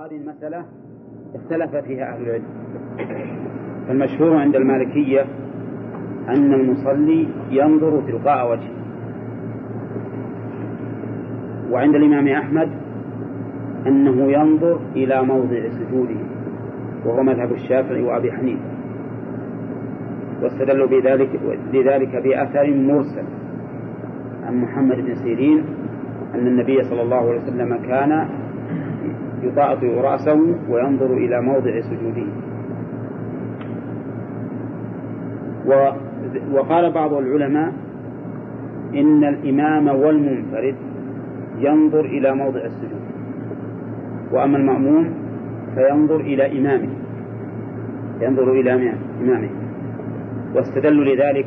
وهذه المسألة اختلف فيها أهل العلم. فالمشهور عند المالكية أن المصلي ينظر تلقاء وجهه، وعند الإمام أحمد أنه ينظر إلى موضع سجوده، وهو مذهب الشافعي وأبي حنيفة، واستدلوا لذلك بأثر مرسل عن محمد بن سيرين أن النبي صلى الله عليه وسلم كان يطأطئ رأسه وينظر إلى موضع سجوده. وقال بعض العلماء إن الإمام والمنفرد ينظر إلى موضع السجود، وأما المأموم فينظر إلى إمامه. واستدلوا لذلك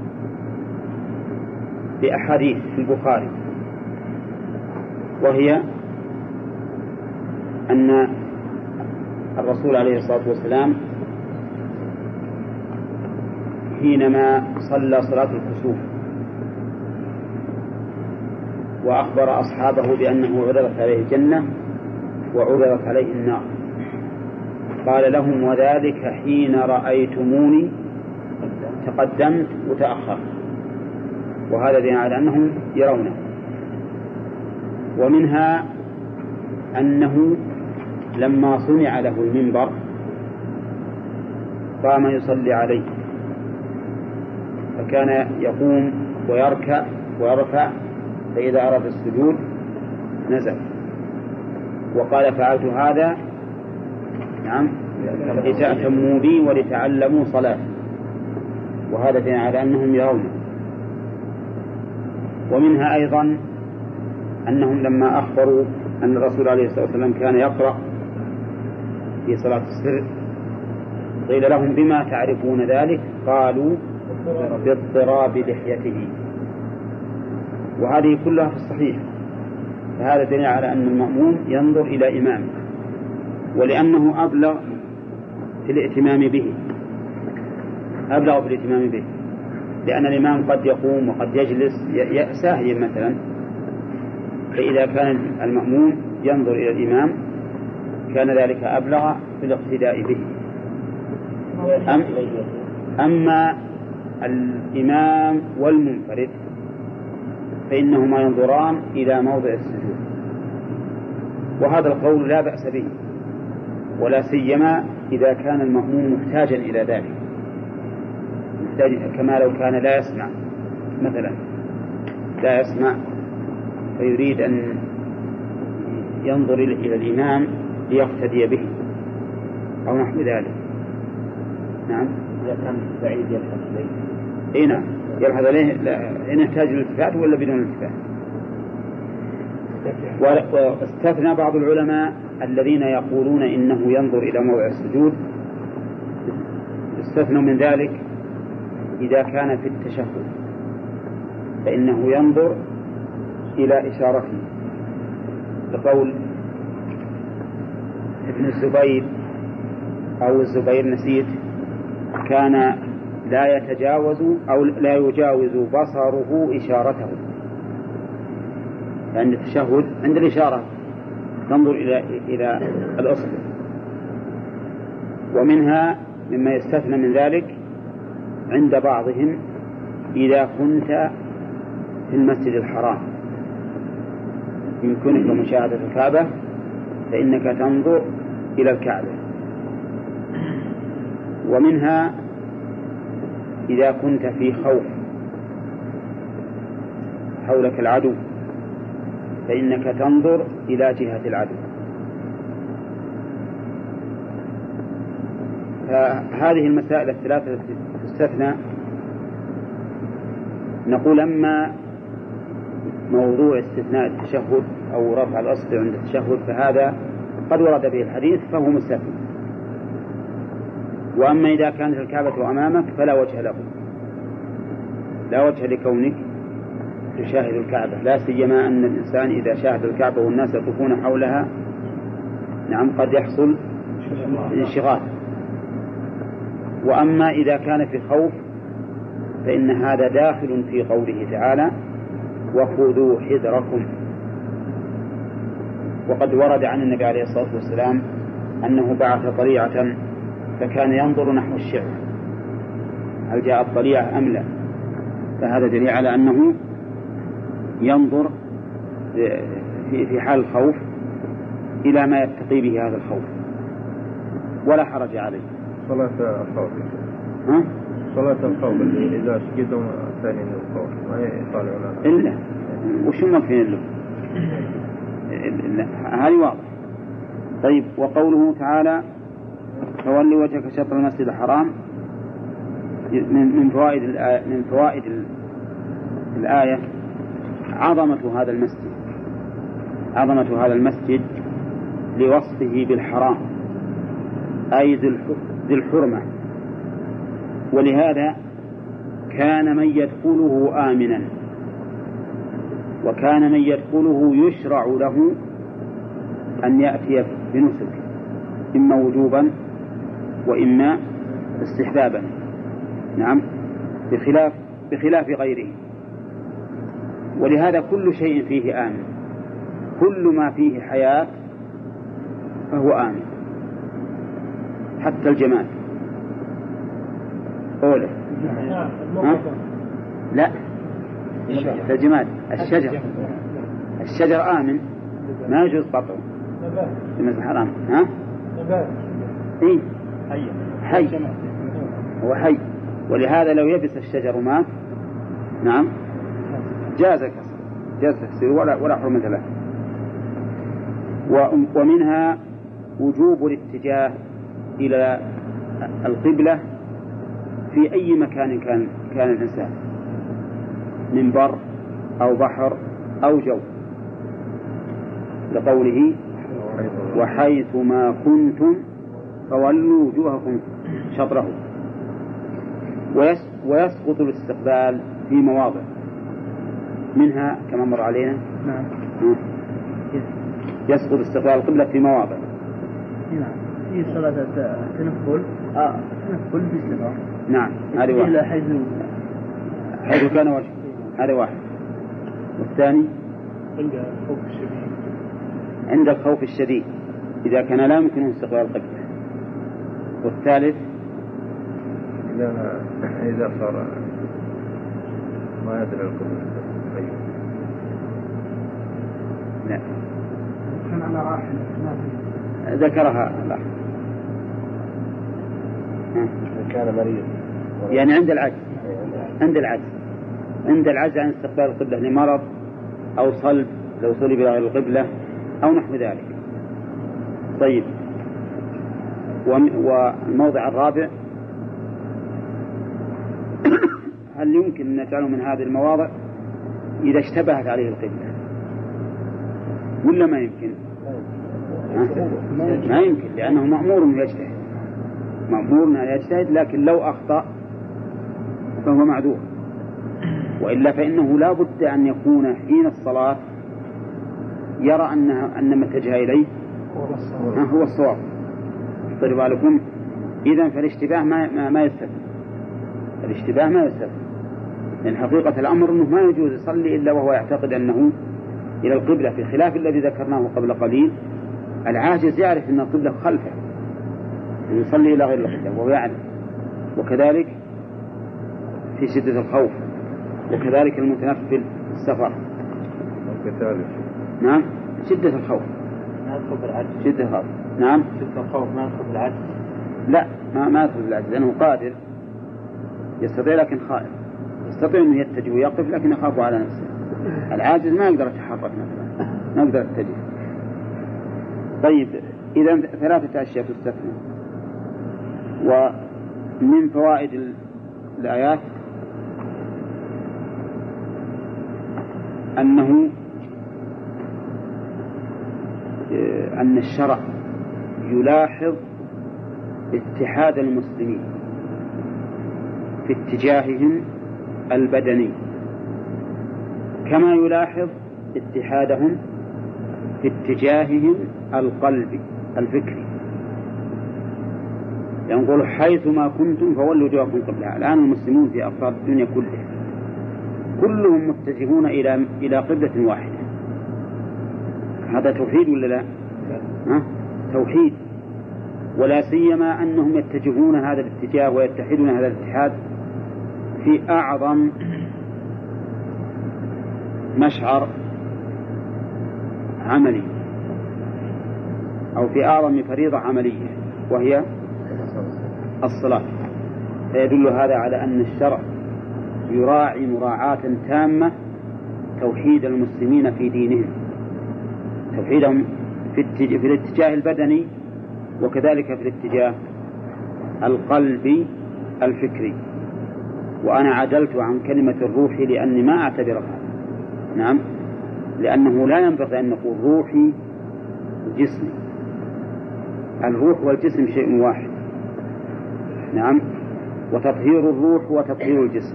بأحاديث في البخاري، وهي أن الرسول عليه الصلاة والسلام حينما صلى صلاة الكسوف وأخبر أصحابه بأنه عرضت عليه الجنة وعرضت عليه النار، قال لهم: وذلك حين رأيتموني تقدمت وتأخرت. وهذا دليل على أنهم يرونه. ومنها أنه لما صنع له المنبر قام يصلي عليه، فكان يقوم ويركع ويرفع، فإذا أراد السجود نزل. وقال: فعلت هذا لتأتموا بي ولتعلموا صلاة. وهذا دليل على أنهم يرونه. ومنها أيضا أنهم لما أخبروا أن الرسول عليه الصلاة والسلام كان يقرأ في صلاة السر قيل لهم: بما تعرفون ذلك؟ قالوا: باضطراب لحيته. وهذه كلها في الصحيح. فهذا دليل على أن المأموم ينظر إلى إمامه، ولأنه أبلغ في الائتمام به، لأن الإمام قد يقوم وقد يجلس ساهيا مثلا، فإذا كان المأموم ينظر إلى الإمام كان ذلك أبلغ في الاقتداء به. أما الإمام والمنفرد فإنهما ينظران إلى موضع السجود، وهذا القول لا بأس به، ولا سيما إذا كان المأموم محتاجا إلى ذلك، كما لو كان لا يسمع مثلا، لا يسمع فيريد أن ينظر إلى الإمام ليقتدي به أو نحو ذلك. نعم، إذا كان بعيد يلحظ عليه. إيه نعم، يلحظ عليه إن يحتاج الالتفات ولا بدون الالتفات. واستثنى بعض العلماء الذين يقولون إنه ينظر إلى موضع السجود، استثنوا من ذلك إذا كان في التشهد فإنه ينظر إلى إشارته، لقول ابن الزبير أو الزبير نسيت كان لا يتجاوز أو لا يجاوز بصره إشارته، لأن التشهد عند الإشارة تنظر إلى الأصل. ومنها مما يستثنى من ذلك عند بعضهم إذا كنت في المسجد الحرام يمكنك مشاهدة الكعبة فإنك تنظر إلى الكعبة. ومنها إذا كنت في خوف حولك العدو فإنك تنظر إلى جهة العدو. فهذه المسائل الثلاثة التي تستثنى نقول: أما موضوع استثناء التشهد أو رفع الأصل عند التشهد فهذا قد ورد به الحديث فهو مستثنى. وأما إذا كانت الكعبة أمامك فلا وجه له، لا وجه لكونك تشاهد الكعبة، لا سيما أن الإنسان إذا شاهد الكعبة والناس يطوفون حولها قد يحصل انشغال. وأما إذا كان في خوف فإن هذا داخل في قوله تعالى: وخذوا حذركم. وقد ورد عن النبي عليه الصلاة والسلام أنه بعث طليعة فكان ينظر نحو الشعب هل جاء الطليعة أم لا، فهذا دليل على أنه ينظر في حال الخوف إلى ما يتقي به هذا الخوف ولا حرج عليه. صلاة الخوف صلاة الخوف إذا سجدوا ثاني الخوف ما يطالعون إلا وش مفهين له هذه واضح. طيب وقوله تعالى فولي وجهك شطر المسجد الحرام من فوائد الآية عظمة هذا المسجد لوصفه بالحرام أي ذي الحرمة، ولهذا كان من يدخله آمنا وكان من يدخله يشرع له أن يأتي بنسك إما وجوبا وإما استحبابا، نعم، بخلاف غيره. ولهذا كل شيء فيه آمن، كل ما فيه حياة فهو آمن، حتى الجماد أوله لا الجماد الشجر آمن ما يجوز قطعه في المسجد الحرام. إيه حي هو حي، ولهذا لو يبس الشجر مات نعم جاز تكسيره ولا حرمة له. ومنها وجوب الاتجاه إلى القبلة في أي مكان كان الإنسان من بر أو بحر أو جو، لقوله وحيث ما كنتم فولوا وجوهكم شطره. ويسقط الاستقبال في مواضع منها كما مر علينا يسقط استقبال القبلة في مواضع في صلاة التنفل باستقبال نعم هذه واحد حيث كان وجه هذا واحد. والثاني عند الخوف الشديد إذا كان لا يمكن استقبال القبلة. والثالث إذا صار ما يدري القبلة لا كان على راحل ذكرها الله كان مريض يعني عند العجز عن استقبال القبلة لمرض أو صلب لو صلب إلى غير القبلة أو نحو ذلك. طيب والموضع الرابع هل يمكن أن نجعله من هذه المواضع إذا اشتبهت عليه القبلة ولا ما يمكن؟ ما يمكن لأنه مأمور أن يجتهد لكن لو أخطأ فهو معذور، وإلا فإنه لا بد أن يكون حين الصلاة يرى أن ما اتجه إليه هو الصواب. طيب بالكم إذن فالاشتباه ما يستفيد لأن حقيقة الأمر أنه ما يجوز يصلي إلا وهو يعتقد أنه إلى القبلة، في خلاف الذي ذكرناه قبل قليل العاجز يعرف أن القبلة خلفه يصلي إلى غير القبلة وهو يعلم. وكذلك في شدة الخوف، وكذلك المتنفل السفر نعم شدة الخوف نعم شدة الخوف ما يدخل بالعجز لا ما يدخل بالعجز لأنه قادر يستطيع لكن خائف، يستطيع أن يتجه ويقف لكن يخاف على نفسه. العاجز ما يقدر يتحرك مثلا ما يقدر يتجه. طيب إذا 3 أشياء تستثنى. ومن فوائد الآيات أن الشرع يلاحظ اتحاد المسلمين في اتجاههم البدني كما يلاحظ اتحادهم في اتجاههم القلبي الفكري. يقول حيث ما كنتم فولوا وجوهكم قبلها. الآن المسلمون في أقطار الدنيا كلهم متجهون إلى قبلة واحدة هذا توحيد ولا لا؟ توحيد، ولا سيما أنهم يتجهون هذا الاتجاه ويتحدون هذا الاتحاد في أعظم مشعر عملي أو في أعظم فريضة عملية وهي الصلاة. فيدل هذا على أن الشرع يراعي مراعاة تامة توحيد المسلمين في دينهم، توحيدهم في الاتجاه البدني وكذلك في الاتجاه القلبي الفكري. وأنا عدلت عن كلمة الروح لأني ما أعتبرها، نعم، لأنه لا ينبغي أن نقول روحي جسمي، الروح والجسم شيء واحد، نعم، وتطهير الروح وتطهير الجسم.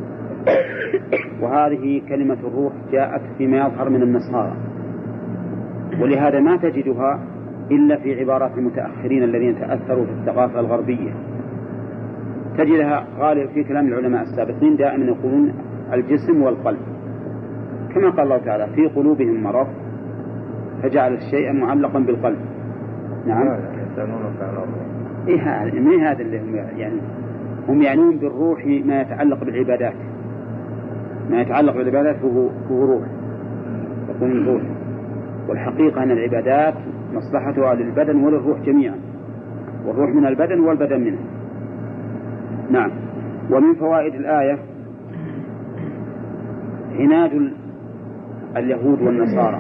وهذه كلمة الروح جاءت فيما يظهر من النصارى، ولهذا ما تجدها إلا في عبارات المتأخرين الذين تأثروا في الثقافة الغربية. تجدها غالب في كلام العلماء السابقين دائما يقولون الجسم والقلب، كما قال الله تعالى في قلوبهم مرض فجعل الشيء معلقا بالقلب. نعم، إيه هذا اللي هم يعنون بالروح ما يتعلق بالعبادات، ما يتعلق بالعبادات هو روح، يكون روح. والحقيقة أن العبادات مصلحتها للبدن وللروح جميعا، والروح من البدن والبدن منه. نعم. ومن فوائد الآية عناد اليهود والنصارى،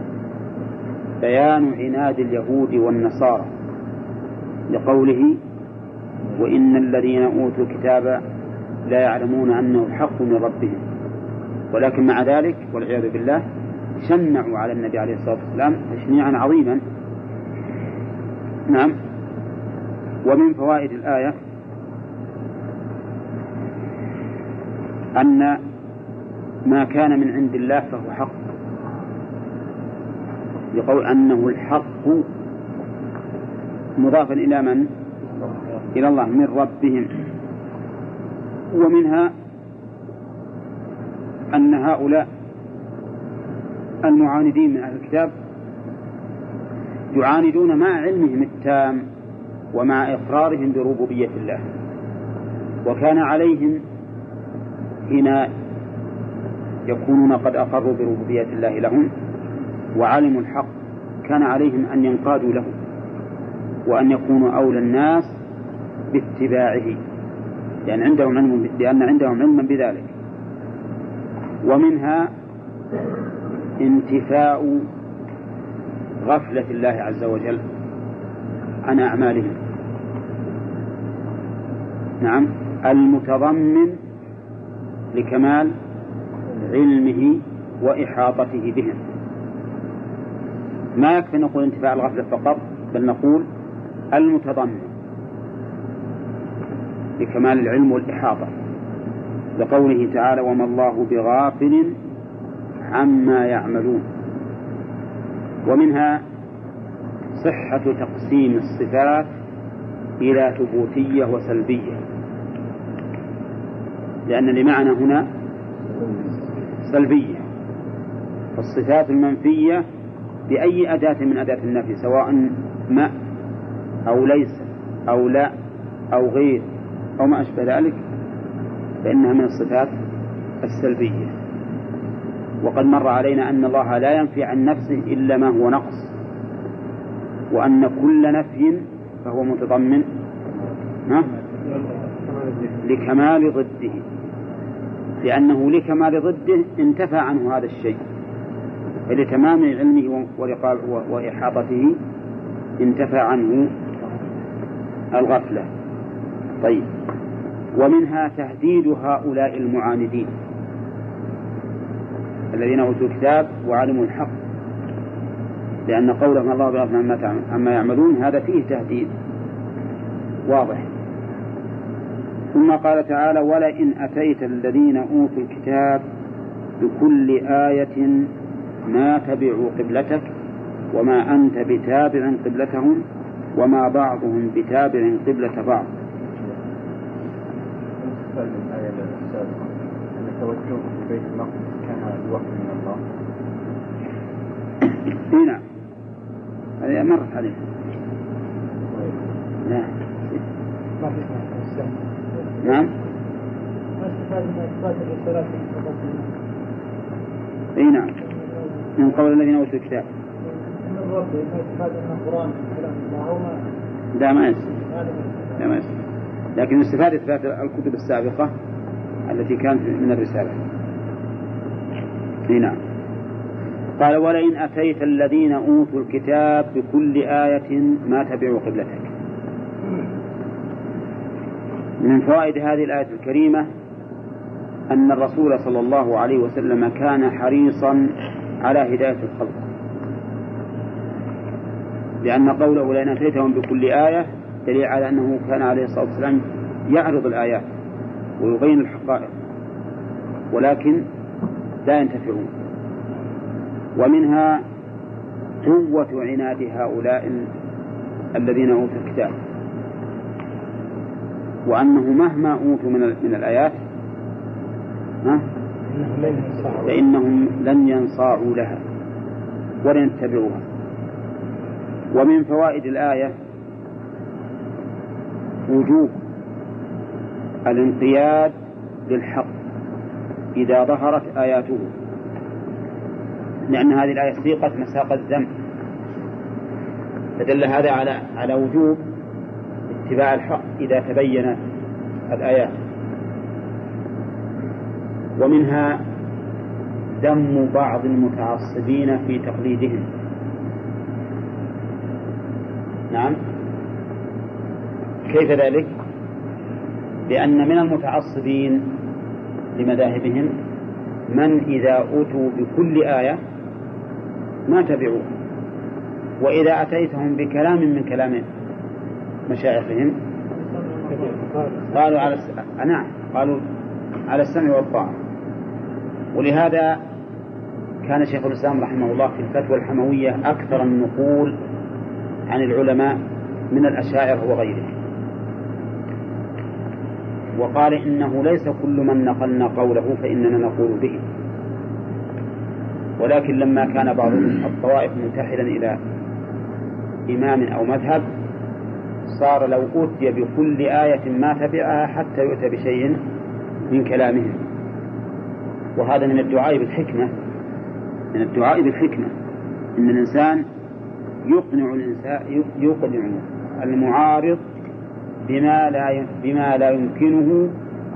بيان عناد اليهود والنصارى لقوله وإن الذين أوتوا الكتاب لا يعلمون أنه حق من ربهم، ولكن مع ذلك والعياذ بالله شنعوا على النبي عليه الصلاة والسلام تشنيعا عظيما. نعم. ومن فوائد الآية أن ما كان من عند الله فهو حق، يقول أنه الحق مضافا إلى من؟ إلى الله، من ربهم. ومنها أن هؤلاء المعاندين من أهل الكتاب يعاندون مع علمهم التام ومع إقرارهم بربوبية الله، وكان عليهم حين يكونون قد أقروا بربوبية الله لهم وعلموا الحق كان عليهم أن ينقادوا له وأن يكونوا أولى الناس باتباعه، لأن عندهم علما بذلك. ومنها انتفاء غفلة الله عز وجل عن أعمالهم، نعم، المتضمن لكمال علمه وإحاطته بهم. ما يكفي نقول انتفاء الغفلة فقط، بل نقول المتضمن لكمال العلم والإحاطة، لقوله تعالى وما الله بغافل عما يعملون. ومنها صحة تقسيم الصفات إلى ثبوتية وسلبية، لأن لمعنى هنا سلبية، الصفات المنفية بأي أداة من أداة النفي سواء ما أو ليس أو لا أو غير أو ما أشبه ذلك فإنها من الصفات السلبية. وقد مر علينا أن الله لا ينفي عن نفسه إلا ما هو نقص، وأن كل نفي فهو متضمن لكمال ضده، لأنه لكمال ضده انتفى عنه هذا الشيء، فلتمام علمه وإحاطته انتفى عنه الغفلة. طيب. ومنها تهديد هؤلاء المعاندين الذين أوتوا الكتاب وعلموا الحق، لأن قولهم الله بغفل عما يعملون هذا فيه تهديد واضح. ثم قال تعالى ولئن أتيت الذين أوتوا الكتاب بكل آية ما تبعوا قبلتك وما أنت بتابع قبلتهم وما بعضهم بتابع قبلة بعض. الآية السابقة أن التوجه في بيت المقدس كان الوحي من الله. نعم هذه مرت عليه. لا نعم اي نعم من قول الذين اوتوا الكتاب لا ما يصير لكن استفاد إثبات الكتب السابقة التي كانت من الرسالة. اي نعم. قال ولئن أتيت الذين أوتوا الكتاب بكل آية ما تبعوا قبلتك. من فوائد هذه الآية الكريمة أن الرسول صلى الله عليه وسلم كان حريصا على هداية الخلق، لأن قوله لئن أتيتهم بكل آية دليل على أنه كان عليه الصلاة والسلام يعرض الآيات ويبين الحقائق ولكن لا ينتفعون. ومنها قوة عناد هؤلاء الذين أوتوا الكتاب، وأنه مهما أوتوا من الآيات فإنهم لن ينصاعوا لها ولن يتبعوها. ومن فوائد الآية وجوب الانقياد للحق إذا ظهرت آياته، لأن هذه الآية سيقت مساق الذنب، فدل هذا على وجوب اتباع الحق إذا تبين الآيات. ومنها ذم بعض المتعصبين في تقليدهم. نعم كيف ذلك؟ لأن من المتعصبين لمذاهبهم من إذا أوتوا بكل آية ما تبعوه، وإذا أتيتهم بكلام من كلام مشايخهم قالوا على السمع والطاعة. ولهذا كان شيخ الإسلام رحمه الله في الفتوى الحموية أكثر النقول عن العلماء من الأشاعرة وغيرهم، وقال إنه ليس كل من نقلنا قوله فإننا نقول به، ولكن لما كان بعض الطوائف منتحلا إلى إمام أو مذهب صار لو أوتي بكل آية ما تبعها حتى يؤتى بشيء من كلامهم. وهذا من الدعاء بالحكمة، إن الإنسان يقنع المعارض بما لا يمكنه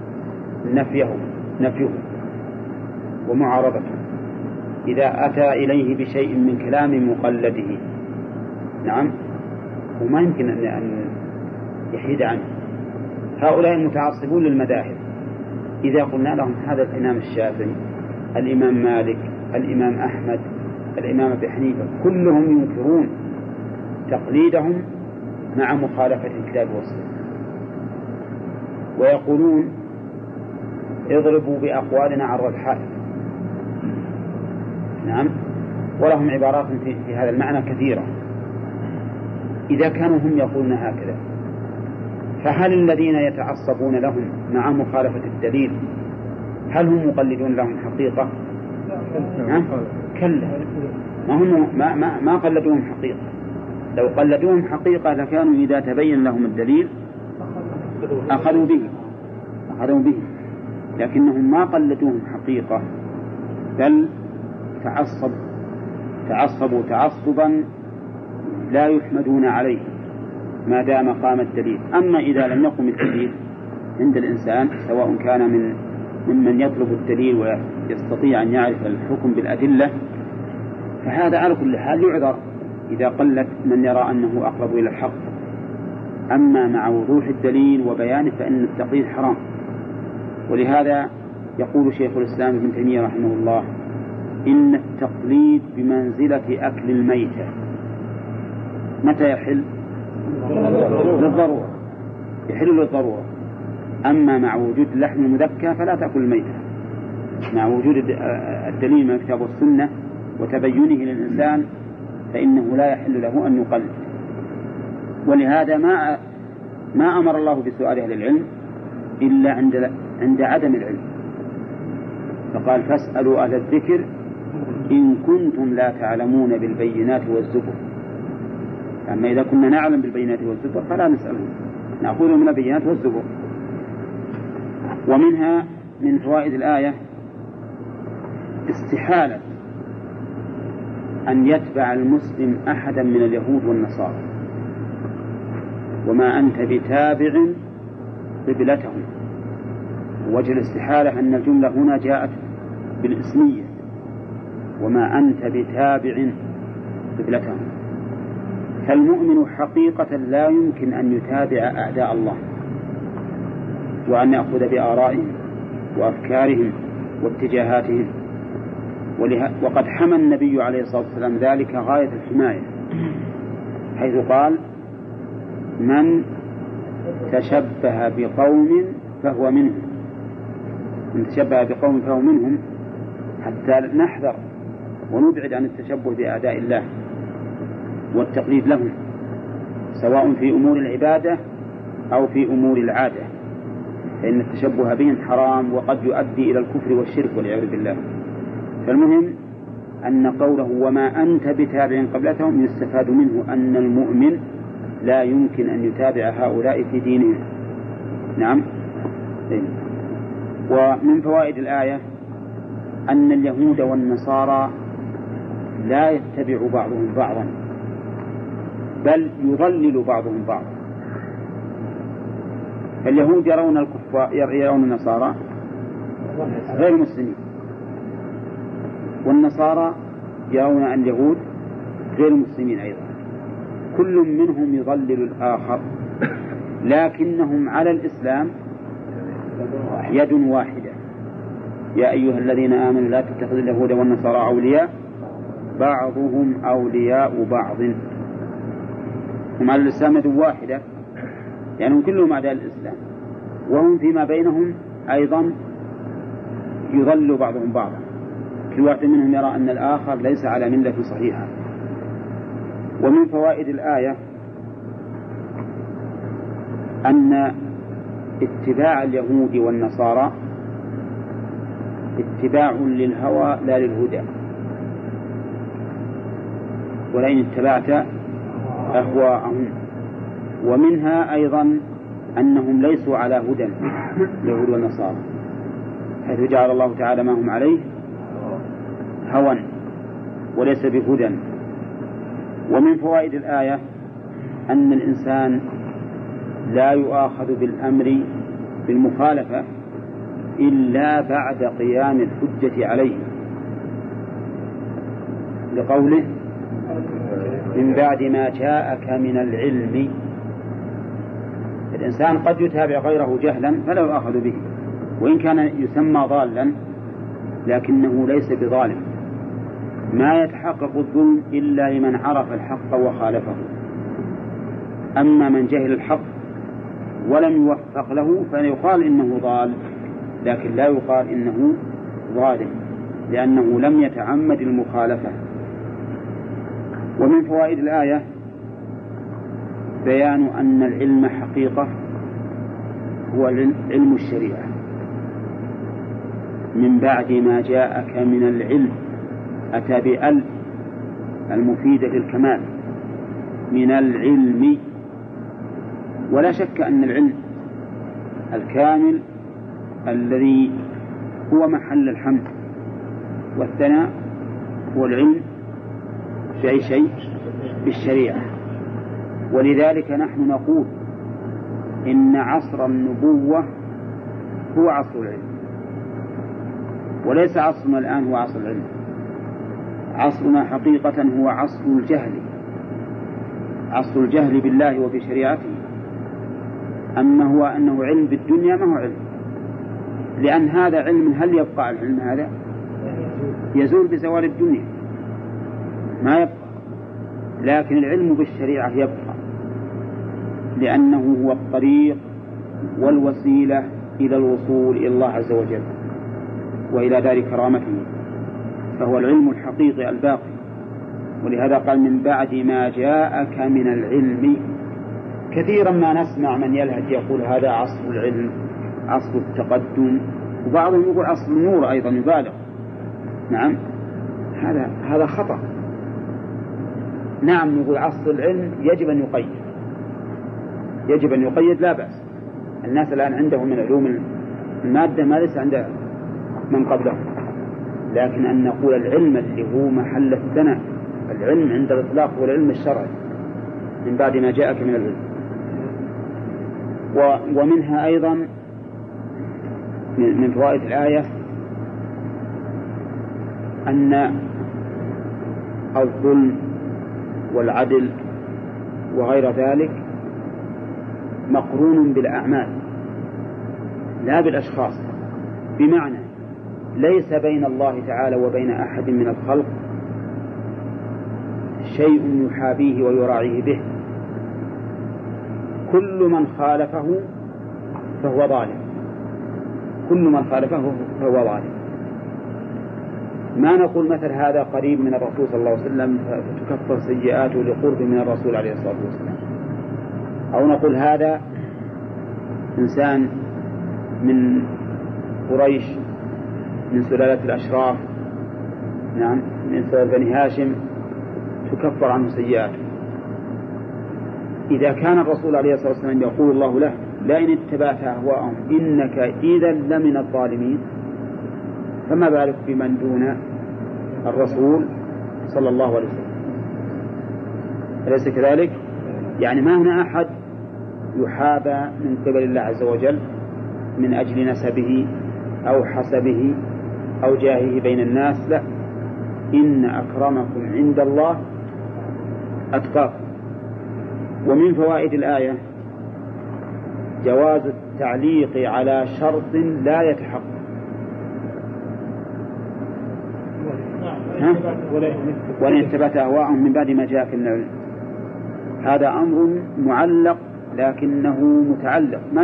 نفيه ومعارضته إذا أتى إليه بشيء من كلام مقلده. نعم وما يمكن أن يحيد عنه. هؤلاء المتعصبون للمذاهب إذا قلنا لهم هذا الإمام الشافعي، الإمام مالك، الإمام أحمد، الإمام أبي حنيفة، كلهم ينكرون تقليدهم مع مخالفة الكتاب والسنة، ويقولون اضربوا بأقوالنا عرض الحائط. نعم ولهم عبارات في هذا المعنى كثيرة. إذا كانوا هم يقولون هكذا فهل الذين يتعصبون لهم مع مخالفة الدليل هل هم مقلدون لهم حقيقة؟ كلا، ما قلدوهم حقيقة. لو قلدوهم حقيقة لكانوا إذا تبين لهم الدليل أخذوا به، لكنهم ما قلدوهم حقيقة بل تعصبوا تعصبا لا يحمدون عليه ما دام قام الدليل. أما إذا لم يقم الدليل عند الإنسان سواء كان ممن يطلب الدليل ويستطيع أن يعرف الحكم بالأدلة فهذا على كل حال يعذر إذا قلت من يرى أنه أقرب إلى الحق. أما مع وضوح الدليل وبيانه فإن التقليد حرام. ولهذا يقول شيخ الإسلام ابن تيمية رحمه الله إن التقليد بمنزلة أكل الميتة. متى يحل؟ للضرورة، يحل للضرورة. أما مع وجود اللحم المذكى فلا تأكل الميتة، مع وجود الدليل من الكتاب والسنة وتبينه للإنسان فإنه لا يحل له أن يقلد. ولهذا ما أمر الله بسؤال أهل العلم إلا عند عدم العلم، فقال فاسألوا أهل الذكر إن كنتم لا تعلمون بالبينات والزبر. أما إذا كنا نعلم بالبينات والزبر فلا نسألهم، نأخذ من البينات والزبر. ومنها من فوائد الآية استحالة أن يتبع المسلم أحدا من اليهود والنصارى، وما أنت بتابع قبلتهم. وجه الاستحالة أن الجملة هنا جاءت بالإسمية، وما أنت بتابع قبلتهم. فالمؤمن حقيقة لا يمكن أن يتابع أعداء الله وأن يأخذ بآرائهم وأفكارهم واتجاهاتهم. وقد حمى النبي عليه الصلاة والسلام ذلك غاية الحماية، حيث قال: من تشبه بقوم فهو منهم. من تشبه بقوم فهو منهم، حتى نحذر ونبعد عن التشبه بأعداء الله والتقليد لهم، سواء في أمور العبادة أو في أمور العادة، فإن التشبه بهم حرام وقد يؤدي إلى الكفر والشرك والعياذ بالله. فالمهم أن قوله وما أنت بتابع قبلتهم يستفاد منه أن المؤمن لا يمكن أن يتابع هؤلاء في دينهم. نعم. ومن فوائد الآية أن اليهود والنصارى لا يتبع بعضهم بعضا، بل يضلل بعضهم بعضا. فاليهود يرون الكفار، يرون النصارى غير مسلمين، والنصارى يرون اليهود غير مسلمين أيضا. كل منهم يضلل الآخر، لكنهم على الإسلام يد واحدة. يا أيها الذين آمنوا لا تتخذوا اليهود والنصارى أولياء بعضهم أولياء بعض. هم على الإسلام يد واحدة، يعني هم كلهم أعداء الإسلام، وهم فيما بينهم أيضا يضل بعضهم بعضا. كل واحد منهم يرى أن الآخر ليس على ملة صحيحة. ومن فوائد الآية أن اتباع اليهود والنصارى اتباع للهوى لا للهدى. ولئن اتبعت أهواءهم. ومنها أيضا أنهم ليسوا على هدى اليهود والنصارى، حيث جعل الله تعالى ما هم عليه هوى وليس بهدى. ومن فوائد الآية أن الإنسان لا يؤاخذ بالأمر بالمخالفة إلا بعد قيام الحجة عليه، لقوله من بعد ما جاءك من العلم. الإنسان قد يتابع غيره جهلا فلا يؤاخذ به، وإن كان يسمى ضالا لكنه ليس بظالم. ما يتحقق الظلم إلا لمن عرف الحق وخالفه. أما من جهل الحق ولم يوفق له فيقال إنه ضال، لكن لا يقال إنه ظالم، لأنه لم يتعمد المخالفة. ومن فوائد الآية بيان أن العلم حقيقة هو علم الشريعة. من بعد ما جاءك من العلم، أتى بأل المفيدة للكمال، من العلم. ولا شك أن العلم الكامل الذي هو محل الحمد والثناء هو العلم في أي شيء بالشريعة. ولذلك نحن نقول إن عصر النبوة هو عصر العلم، وليس عصرنا الآن هو عصر العلم. عصرنا حقيقة هو عصر الجهل، عصر الجهل بالله وبشريعته. أما هو أنه علم بالدنيا ما هو علم، لأن هذا علم. هل يبقى العلم هذا؟ يزول بزوال الدنيا، ما يبقى. لكن العلم بالشريعة يبقى، لأنه هو الطريق والوسيلة إلى الوصول إلى الله عز وجل وإلى دار كرامته، فهو العلم الحقيقي الباقي. ولهذا قال من بعد ما جاءك من العلم. كثيرا ما نسمع من يلهج يقول هذا عصر العلم، عصر التقدم، وبعضهم يقول عصر النور أيضا يبالغ. نعم، هذا خطأ. نعم نقول عصر العلم يجب أن يقيد لا بأس. الناس الآن عندهم من علوم المادة ما ليس عند من قبلهم، لكن أن نقول العلم اللي هو محل الثناء، العلم عند الإطلاق هو العلم الشرعي من بعد ما جاءك من العلم. ومنها أيضا من فوائد الآية أن الظلم والعدل وغير ذلك مقرون بالأعمال لا بالأشخاص، بمعنى ليس بين الله تعالى وبين أحد من الخلق شيء يحابيه ويراعيه به، كل من خالفه فهو ظالم، ما نقول مثل هذا قريب من الرسول صلى الله عليه وسلم فتكفر سيئاته لقرب من الرسول عليه الصلاة والسلام، أو نقول هذا إنسان من قريش من سلالة الأشراف، نعم من سلالة بني هاشم تكفر عنه سيئاته. إذا كان الرسول عليه الصلاة والسلام يقول الله له لئن اتبعت أهواءهم إنك إذا لمن الظالمين، فما بالك بمن دون الرسول صلى الله عليه وسلم؟ أليس كذلك؟ يعني ما هنا أحد يحابى من قبل الله عز وجل من أجل نسبه أو حسبه أو جاهه بين الناس، لا، إن أكرمكم عند الله أتقاكم. ومن فوائد الآية جواز التعليق على شرط لا يتحقق. وإن اتبعت أهواءهم من بعد ما جاءك من العلم، هذا أمر معلق لكنه متعلق لا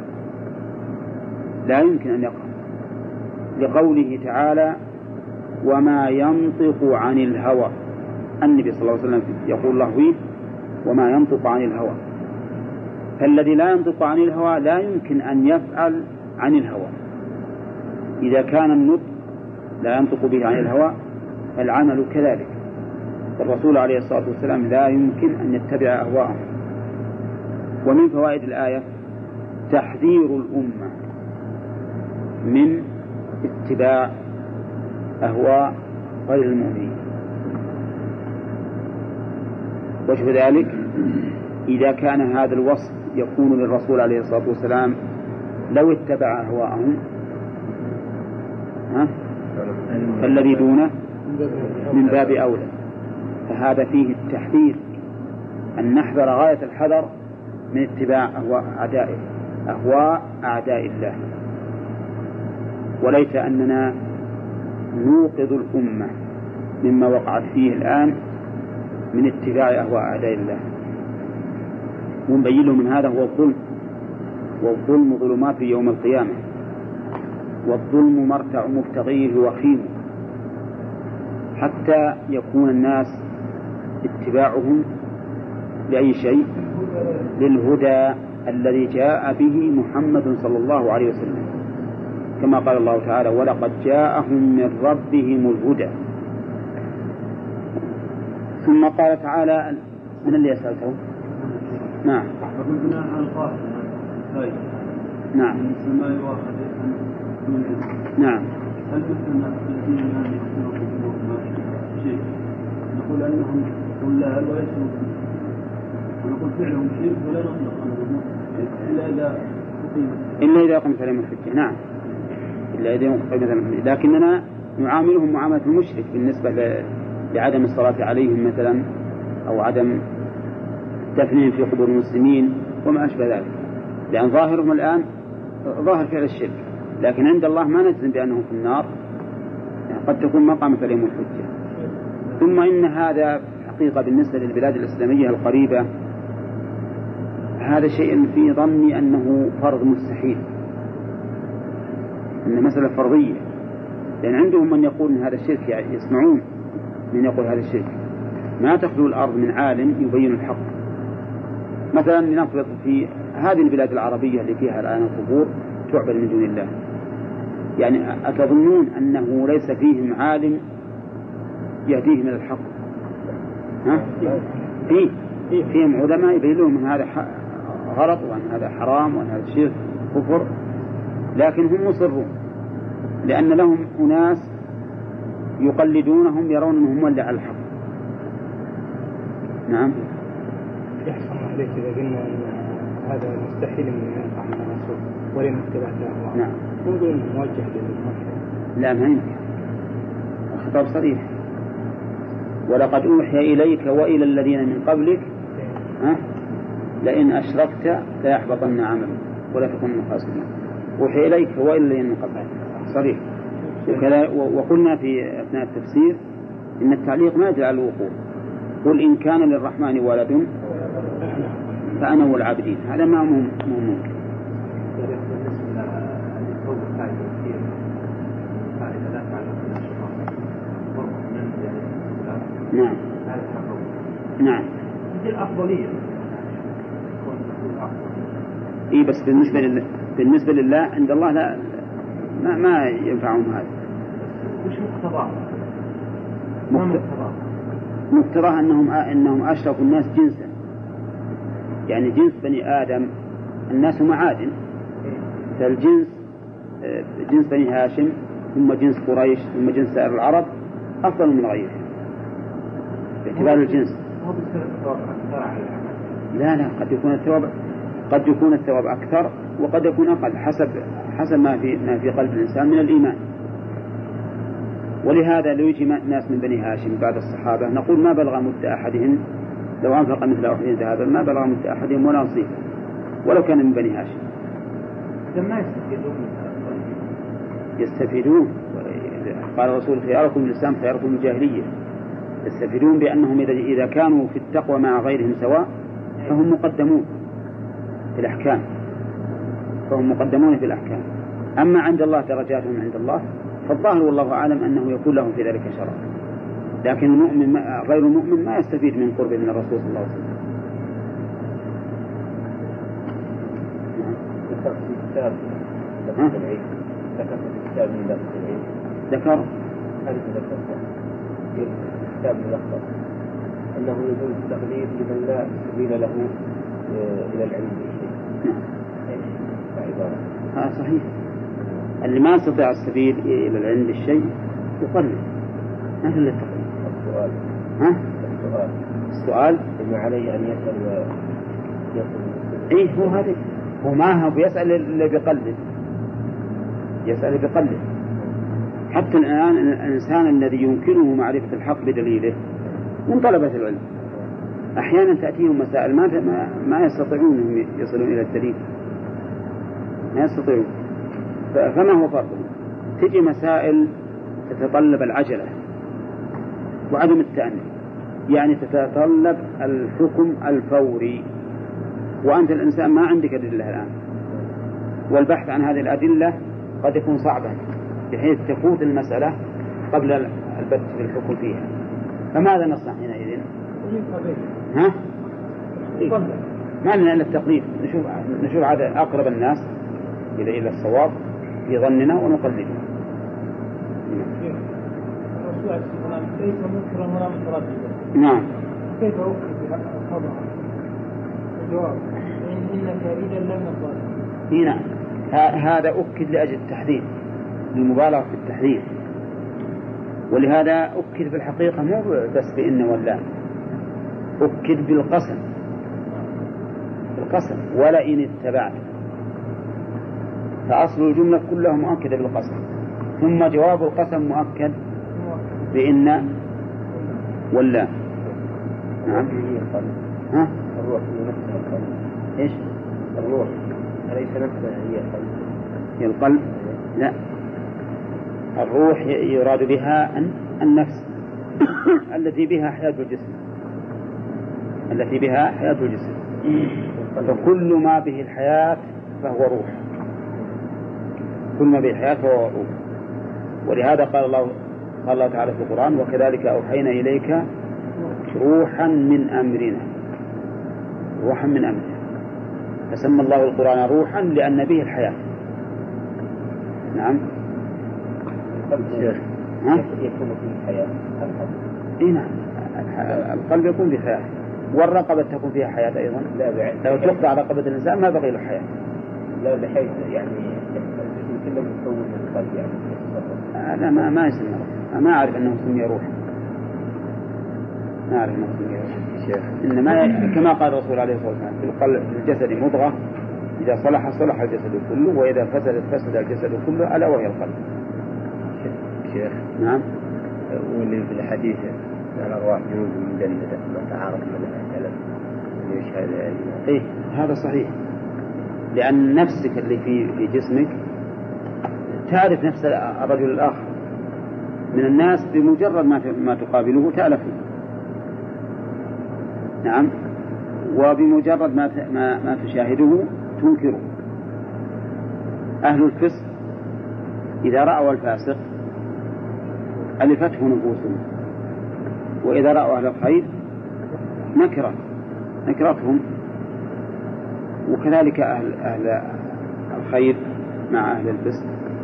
يمكن أن يقع لقوله تعالى وما ينطق عن الهوى. النبي صلى الله عليه وسلم يقول الله فيه وما ينطق عن الهوى، فالذي لا ينطق عن الهوى لا يمكن أن يفعل عن الهوى. إذا كان النطق لا ينطق به عن الهوى فالعمل كذلك. الرسول عليه الصلاة والسلام لا يمكن أن يتبع أهواءهم. ومن فوائد الآية تحذير الأمة من اتباع أهواء غير المؤمنين. وجه ذلك إذا كان هذا الوصف يكون للرسول عليه الصلاة والسلام لو اتبع أهواءهم فالذي دونه من باب أولى، فهذا فيه التحذير أن نحذر غاية الحذر من اتباع أهواء أعداء الله، وليت أننا نوقظ الأمة مما وقعت فيه الآن من اتباع أهواء أعداء الله، ونبين لهم من هذا هو الظلم، والظلم ظلمات يوم القيامة، والظلم مرتع مبتغيه وخيم، حتى يكون الناس اتباعهم لأي شيء للهدى الذي جاء به محمد صلى الله عليه وسلم، كما قال الله تعالى ولقد جاءهم من ربهم الهدى. ثم قال تعالى من اللي يسألته؟ نعم نعم نعم. هل مثلنا الذين يحسنوا في الأمور شيء نقول أنهم ضلال ويسرون، ونقول فعلهم شيء ولا نطلق عنهم إلا إذا قمت عليهم الحجة. نعم إلا إذا قمت عليهم الحجة، لكننا نعاملهم معاملة المشرك بالنسبة لعدم الصلاة عليهم مثلا، أو عدم دفنهم في قبور المسلمين وما أشبه ذلك، لأن ظاهرهم الآن ظاهر فعل الشرك، لكن عند الله ما نجزم بأنهم في النار، يعني قد تكون ما قامت عليهم الحجة. ثم إن هذا حقيقة بالنسبة للبلاد الإسلامية القريبة هذا شيء في ظني أنه فرض مستحيل، إن مسألة فرضية، لأن عندهم من يقول إن هذا الشرك، يعني يسمعون من يقول هذا الشرك. ما تخلو الأرض من عالم يبين الحق. مثلا لنفرض في هذه البلاد العربية اللي فيها الآن القبور تعبد من دون الله، يعني أتظنون أنه ليس فيهم عالم يهديهم إلى الحق. ها؟ فيهم علماء يبين لهم أن هذا غلط وأن هذا حرام وأن هذا شرك كفر، لكن هم مصرون لأن لهم أناس يقلدونهم يرون أنهم ولي على الحق. نعم. يحصل عليك إذا قلنا أن هذا مستحيل أن ينفع من الرسول ولم اتبعت له. نعم. نقول أنه موجه للموحد. لا ما يمكن، الخطاب صريح: ولقد أوحي إليك وإلى الذين من قبلك لئن أشركت ليحبطن عملك ولا تكن من الخاسرين. أوحي إليك وإلى الذين من قبلك صريح. وقلنا في أثناء التفسير إن التعليق ما يدل على الوقوع. قل إن كان للرحمن ولد فأنا والعابدين، هذا ما ممكن. نعم نعم. الأفضلية. إيه بس بالنسبة لله عند الله لا ما ينفعهم هذا. وش مقتضاه؟ مقتضاه أنهم أشرفوا الناس جنسا، يعني جنس بني آدم الناس معادن، فالجنس جنس بني هاشم ثم جنس قريش ثم جنس سائر العرب أفضل من غيره باعتبار الجنس. لا قد يكون الثواب أكثر وقد يكون أقل حسب ما في قلب الإنسان من الإيمان. ولهذا لو يجي ناس من بني هاشم بعد الصحابة نقول ما بلغ مد أحدهم لو أنفق مثل أحد ذهبا ما بلغ مد أحدهم ولا نصيبه ولو كان من بني هاشم. ما يستفيدون. قال الرسول: خياركم الإسلام خياركم الجاهلية. يستفيدون بأنهم إذا كانوا في التقوى مع غيرهم سواء فهم مقدمون في الأحكام. أما عند الله درجاتهم عند الله، فالظاهر والله أعلم أنه يكون لهم في ذلك شرف، لكن المؤمن غير المؤمن ما يستفيد من قرب من الرسول صلى الله عليه وسلم. ذكر كتاب ملخص أنه يجوز التقليد لمن لا سبيل له إلى العلم بالشيء. هذا صحيح. اللي ما يستطيع السبيل إلى العلم بالشيء يقلد، ما في إلا التقليد. السؤال إنه عليه أن يسأل إيه هو هذا، هو ما هو بيسأل اللي بيقلد، يسأل بيقلد. حتى الآن الإنسان الذي يمكنه معرفة الحق بدليله من طلبة العلم أحيانا تأتيهم مسائل ما يستطيعون أن يصلون إلى الدليل، ما يستطيعون. فما هو فرقهم؟ تجي مسائل تتطلب العجلة وعدم التأني، يعني تتطلب الحكم الفوري، وأنت الإنسان ما عندك أدلة الآن، والبحث عن هذه الأدلة قد يكون صعبا بحيث تفوت المسألة قبل البت في الحكم فيها. فماذا نصنع حينئذ؟ ما لنا إلا التقليد، نشوف هذا أقرب الناس إلى الصواب في ظننا ونقلده. ليس منكرا ولا مترددا. نعم. كيف أوكد الخبر؟ الجواب: إنك إذا لم نقل. هنا هذا أكد لأجل التحذير، المبالغة في التحذير، ولهذا أكد في الحقيقة مو بس بإن ولا، أكد بالقسم، ولئن اتبعت، فأصل الجملة كلها مؤكدة بالقسم، ثم جواب القسم مؤكد بإن ولا. نعم. الروح هي نفسها القلب. إيش؟ الروح أليس نفسها هي القلب؟ هي القلب؟ لا، الروح يراد بها النفس التي بها حياة الجسم، فكل ما به الحياة فهو روح، كل ما به الحياة فهو روح. ولهذا قال الله تعالى في القرآن: وكذلك أوحينا إليك روحا من أمرنا. فسمى الله القرآن روحا لأن به الحياة. نعم. يكون فيه الحياة نعم القلب يكون فيه حياة، والرقبة تكون فيها حياة أيضا. لا بعد لو تقطع رقبة الإنسان ما بقي له حياة. لا بحيث يعني الجسم كله مكون من القلب يعني. أنا ما يسمى روح، ما أعرف أنه سمي روح، ما أعرف أنه سمي روح شيخ. إنما كما قال الرسول عليه الصلاة والسلام في القلب في الجسد مضغة إذا صلح صلح الجسد كله وإذا فسد فسد الجسد كله ألا وهي القلب. شيخ نعم. واللي في الحديث الأرواح جنود مجندة ما تعارف من الكلام يشهد يعني. إيه هذا صحيح، لأن نفسك اللي في جسمك تعرف نفس الرجل الآخر من الناس بمجرد ما تقابله تألفه. نعم. وبمجرد ما تشاهده تنكره. أهل الفسق إذا رأوا الفاسق ألفته نفوسهم، وإذا رأوا أهل الخير نكرتهم، وكذلك أهل الخير مع أهل الفسق.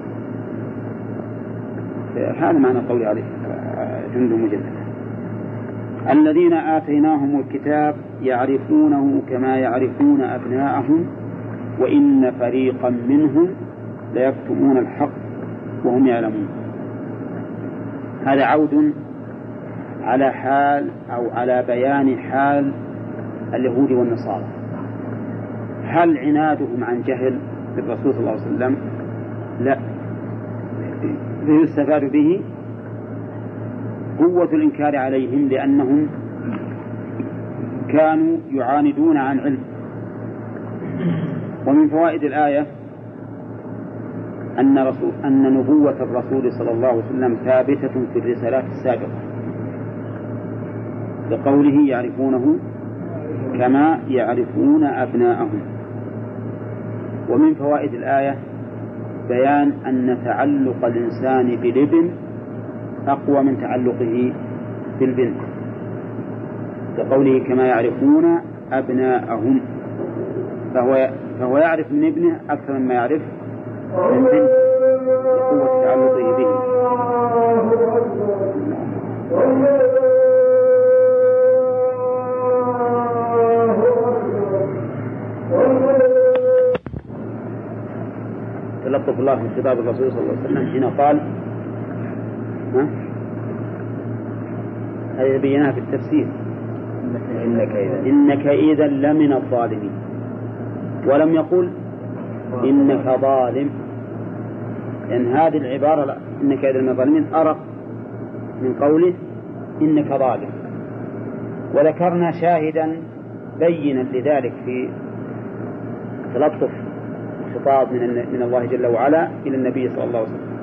هذا معنى قولي عليه جند مجندة. الذين آتيناهم الكتاب يعرفونه كما يعرفون أبناءهم وإن فريقا منهم ليكتمون الحق وهم يعلمون. هذا عود على حال أو على بيان حال اليهود والنصارى. هل عنادهم عن جهل بالرسول صلى الله عليه وسلم؟ لا، يستفاد به قوة الإنكار عليهم لأنهم كانوا يعاندون عن علم. ومن فوائد الآية أن نبوة الرسول صلى الله عليه وسلم ثابتة في الرسالات السابقة لقوله يعرفونه كما يعرفون أبناءهم. ومن فوائد الآية بيان أن تعلق الإنسان بالابن أقوى من تعلقه بالبنت لقوله كما يعرفون أبناءهم، فهو يعرف من ابنه أكثر مما يعرف من بنته لقوة تعلقه به. تلطف الله في خطاب الرسول صلى الله عليه وسلم حين قال هذه بيناها في التفسير إنك إذا لمن الظالمين، ولم يقل إنك ظالم، لأن هذه العبارة إنك إذا لمن الظالمين أرق من قوله إنك ظالم. وذكرنا شاهدا بينا لذلك في تلطف خطاب من الله جل وعلا إلى النبي صلى الله عليه وسلم،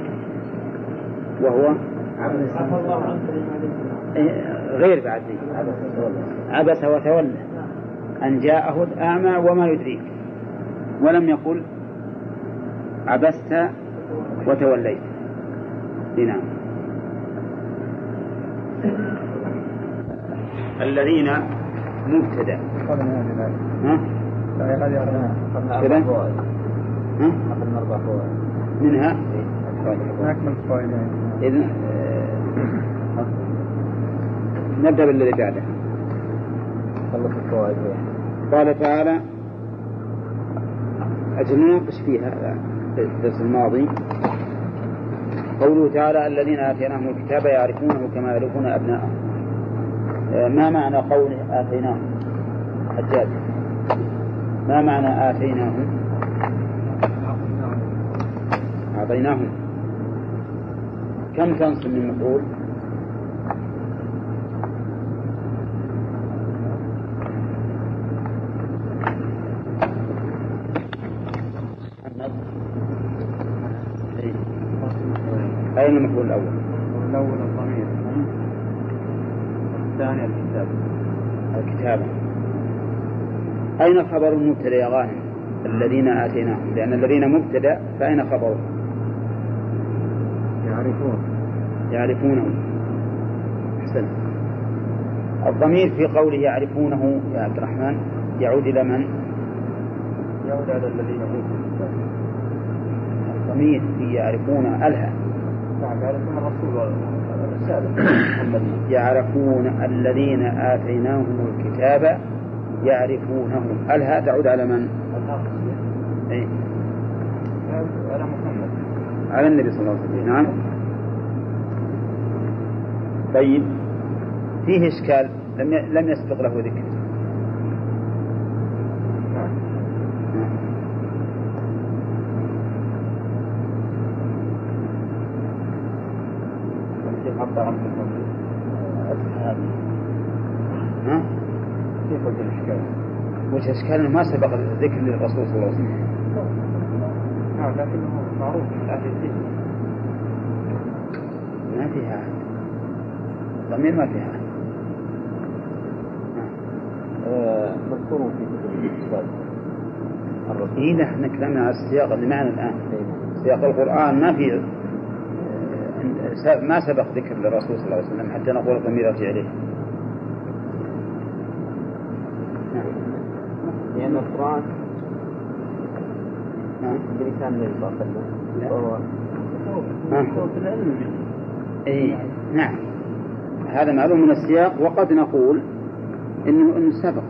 وهو غير بعد عبس وتولى أن جاءه الأعمى وما يدريك، ولم يقل عبست وتوليت. نعم. الذين مبتدأ منها إذن نبدأ بالذي بعده. قال تعالى أجناقش فيها في الدرس الماضي قوله تعالى الذين آتيناهم الكتاب يعرفونه كما يعرفون أبناءهم. ما معنى قوله آتيناهم؟ حجاج، ما معنى آتيناهم؟ أعطيناهم. كم تنصب من مفعول؟ أين المفعول الأول؟ الأول الضمير، الثاني الكتاب. أين خبر المبتدأ يا غانم؟ الذين آتيناهم، لأن الذين مبتدأ فأين خبره؟ يعرفونه. أحسن. الضمير في قوله يعرفونه يا عبد الرحمن يعود إلى من؟ يعود على الذين أوتوا. الضمير في يعرفون ألها. نعم يعرفون الرسول يعرفون الذين آتيناهم الكتاب يعرفونه. هل ها تعود على من؟ إيه؟ على محمد، على النبي صلى الله عليه وسلم. نعم. طيب فيه إشكال لم يسبق له ذكر. ها؟ كيف وجه الإشكال؟ وجه الإشكال أنه ما سبق الذكر للرسول صلى الله عليه وسلم. نعم، لكنه معروف في أهل الذكر. ما فيها أحد ضمير، ما فيها أحد. مذكور في كتب الكتاب الرسول. إيه لا، احنا كلامنا على السياق اللي معنا الآن. سياق القرآن ما في ما سبق ذكر للرسول صلى الله عليه وسلم حتى نقول الضمير يرجع إليه. لأن القرآن بلسان النبي صلى الله عليه وسلم. إيه نعم، هذا معلوم من السياق. وقد نقول إنه سبق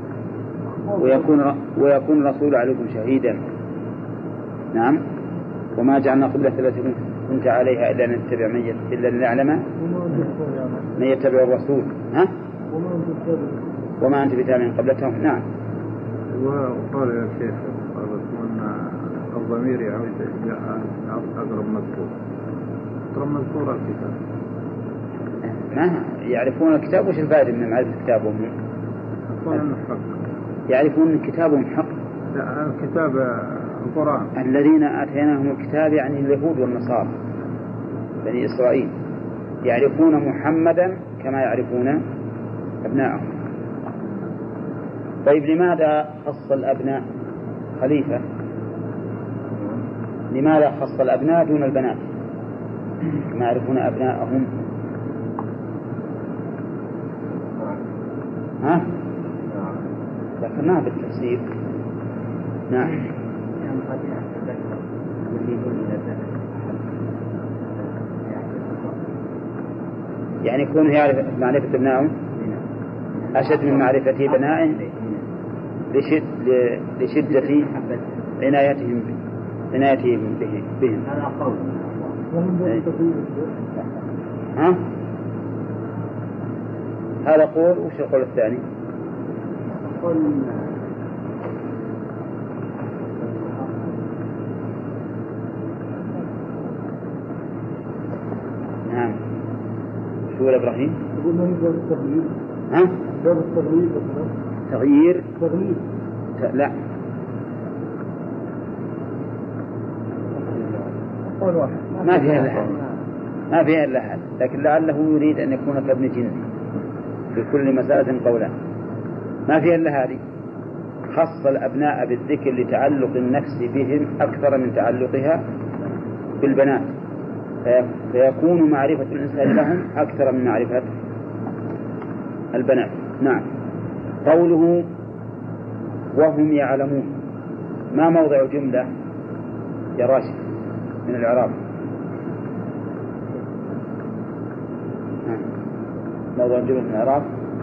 ويكون الرسول عليكم شهيدا. نعم. وما جعلنا قبلة التي كنت عليها إلا لنعلم من يتبع الرسول. ها؟ وما أنت بتابع قبلتهم. نعم. وقال يا شيخ الضمير يعود إلى أقرب مذكور. أقرب مذكور الكتاب. ما يعرفون الكتاب، وش الفائدة من معرفة كتابهم؟ يعرفون كتابهم حق. لا، الكتاب القرآن. الذين آتيناهم الكتاب يعني اليهود والنصارى بني إسرائيل يعرفون محمدا كما يعرفون أبناءهم. طيب لماذا خص الأبناء خليفة؟ لماذا خص الأبناء دون البنات كما يعرفون أبناءهم؟ ها؟ ذكرناها بالتفسير. نعم. يعني يكون يعرف معرفة ابنائه أشد من معرفة بنائه لشدة عنايتهم بهم. هذا قول. ها؟ هذا قول. وش القول الثاني؟ نعم. شو إبراهيم؟ يقول ما يبدأ بالتغيير. ها؟ باب التغيير. تغيير؟ لا. قول واحد. ما فيها إلا هذا، لكن لعله يريد أن يكون كابن جندي في كل مسألة قولان. ما فيها إلا هذه. خص الأبناء بالذكر لتعلق النفس بهم أكثر من تعلقها بالبنات، فيكون معرفة الإنسان لهم أكثر من معرفة البنات. نعم. قوله وهم يعلمون، ما موضع جملة يا راشد من الإعراب؟ موضع جملة من الإعراب.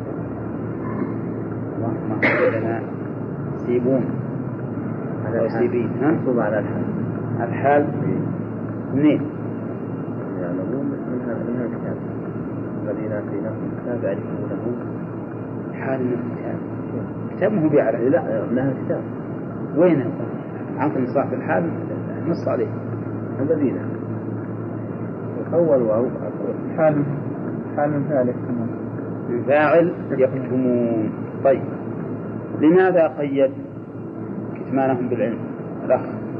اللهم لنا سيبون على سيبين. مكتوب على الحال. الحال منين؟ يعلمون من الكتاب الذين آتيناهم الكتاب يعرفونه. حال من الكتاب. كتاب ما هو بيعرف. لا، لها كتاب. وين عقل صاحب الحال نص عليه الذين أول واو حال من فاعل فاعل يكتمون. طيب لماذا قيد كتمانهم بالعلم الأخ؟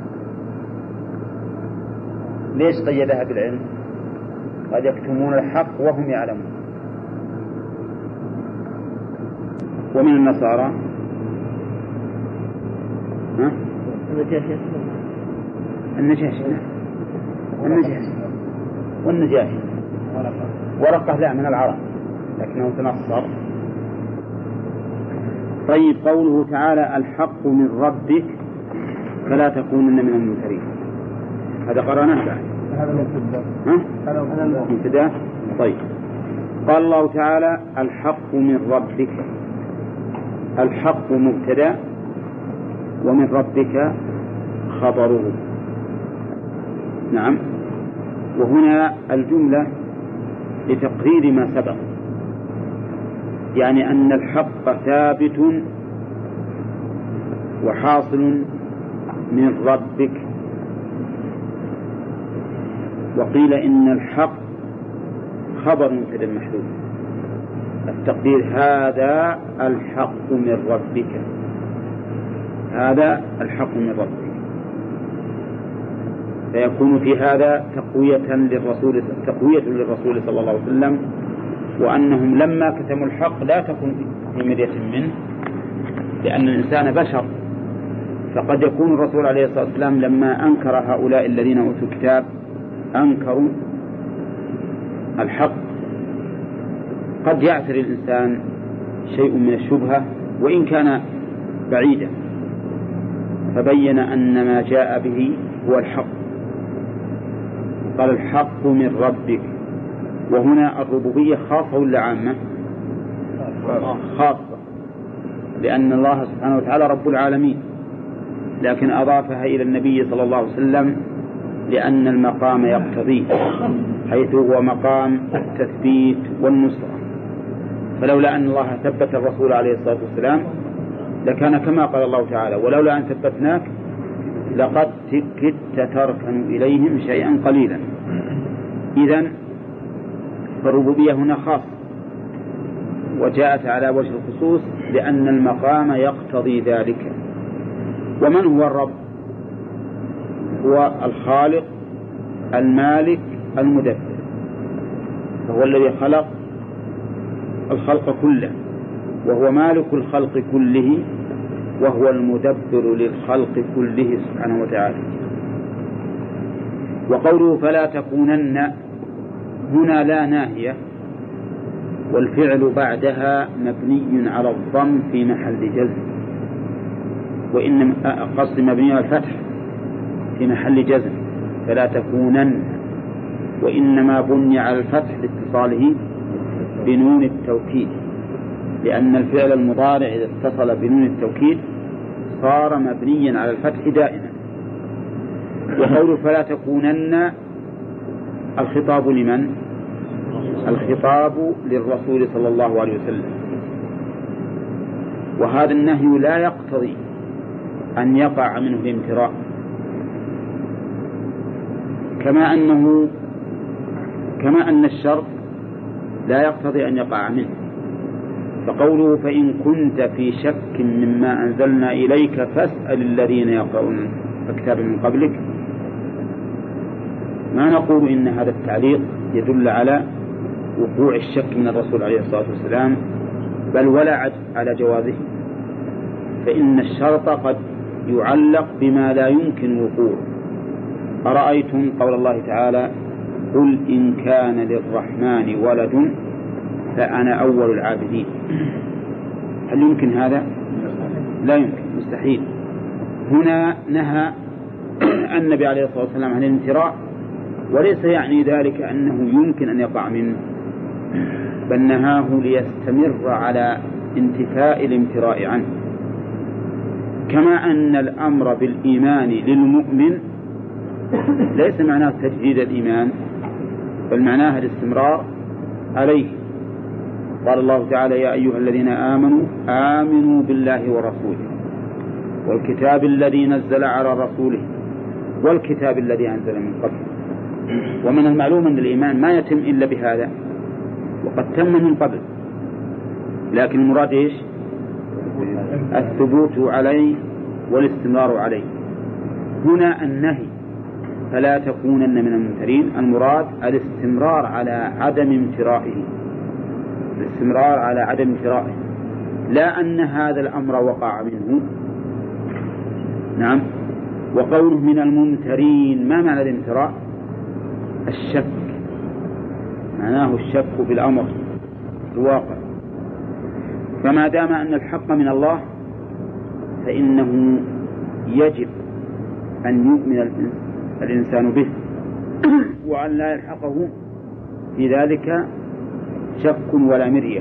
ليش قيدها بالعلم؟ قد يكتمون الحق وهم يعلمون. ومن النصارى النجاشي والنجاشي ورقة لا من العرب لكنه تنصر. طيب قوله تعالى الحق من ربك فلا تكونن من الممترين، هذا قرأناه بعد. هذا المبتدأ. ها؟ هذا المبتدأ. طيب، قال الله تعالى الحق من ربك. الحق مبتدأ ومن ربك خبره. نعم. وهنا الجملة لتقرير ما سبق، يعني أن الحق ثابت وحاصل من ربك. وقيل إن الحق خبر مبتدأ محذوف، التقدير هذا الحق من ربك، هذا الحق من ربك، فيكون في هذا تقوية للرسول صلى الله عليه وسلم، وأنهم لما كتموا الحق لا تكون في مرية منه، لأن الإنسان بشر، فقد يكون الرسول عليه الصلاة والسلام لما أنكر هؤلاء الذين أوتوا الكتاب أنكروا الحق، قد يعثر الإنسان شيء من الشبهة وإن كان بعيدا، فبين أن ما جاء به هو الحق. قال الحق من ربك. وهنا الربوبية خاصة ولا عامة؟ خاصة، لأن الله سبحانه وتعالى رب العالمين، لكن أضافها إلى النبي صلى الله عليه وسلم لأن المقام يقتضيه، حيث هو مقام التثبيت والنصرة. فلولا أن الله ثبت الرسول عليه الصلاة والسلام لكان كما قال الله تعالى ولولا أن ثبتناك لقد كدت تركن إليهم شيئا قليلا. إذن فالربوبية هنا خاصة، وجاءت على وجه الخصوص لأن المقام يقتضي ذلك. ومن هو الرب؟ هو الخالق المالك المدبر، فهو الذي خلق الخلق كله، وهو مالك الخلق كله، وهو المدبر للخلق كله سبحانه وتعالى. وقوله فلا تكونن هنا لا ناهية، والفعل بعدها مبني على الضم في محل جزم، وإن قصد مبني على الفتح في محل جزم، فلا تكونن، وإنما بني على الفتح لاتصاله بنون التوكيد، لأن الفعل المضارع إذا اتصل بنون التوكيد صار مبنيا على الفتح دائما. وقول فلا تكونن الخطاب لمن؟ الخطاب للرسول صلى الله عليه وسلم، وهذا النهي لا يقتضي أن يقع منه الامتراء، كما أن الشرط لا يقتضي أن يقع منه. فقوله فإن كنت في شك مما أنزلنا إليك فاسأل الذين يقرؤون الكتاب من قبلك، ما نقول إن هذا التعليق يدل على وقوع الشك من الرسول عليه الصلاة والسلام، بل ولا على جوازه، فإن الشرط قد يعلق بما لا يمكن وقوعه. أرأيتم قول الله تعالى قل إن كان للرحمن ولد فأنا أول العابدين، هل يمكن هذا؟ لا يمكن، مستحيل. هنا نهى النبي عليه الصلاة والسلام عن الامتراء، وليس يعني ذلك أنه يمكن أن يقع منه، بل نهاه ليستمر على انتفاء الامتراء عنه. كما أن الأمر بالإيمان للمؤمن ليس معناه تجديد الإيمان، بل معناه الاستمرار عليه. قال الله تعالى يا أيها الذين آمنوا آمنوا بالله ورسوله والكتاب الذي نزل على رسوله والكتاب الذي أنزل من قبل. ومن المعلوم أن الإيمان ما يتم إلا بهذا، وقد تم من قبل، لكن المراد إيش؟ الثبوت عليه والاستمرار عليه. هنا النهي فلا تكونن من الممترين، المراد الاستمرار على عدم امترائه، الاستمرار على عدم امترائه، لا أن هذا الأمر وقع منه. نعم. وقوله من الممترين، ما معنى الامتراء؟ الشك، معناه الشك بالأمر الواقع. فما دام أن الحق من الله فإنه يجب أن يؤمن الإنسان به، وأن لا يلحقه في ذلك شك ولا مرية.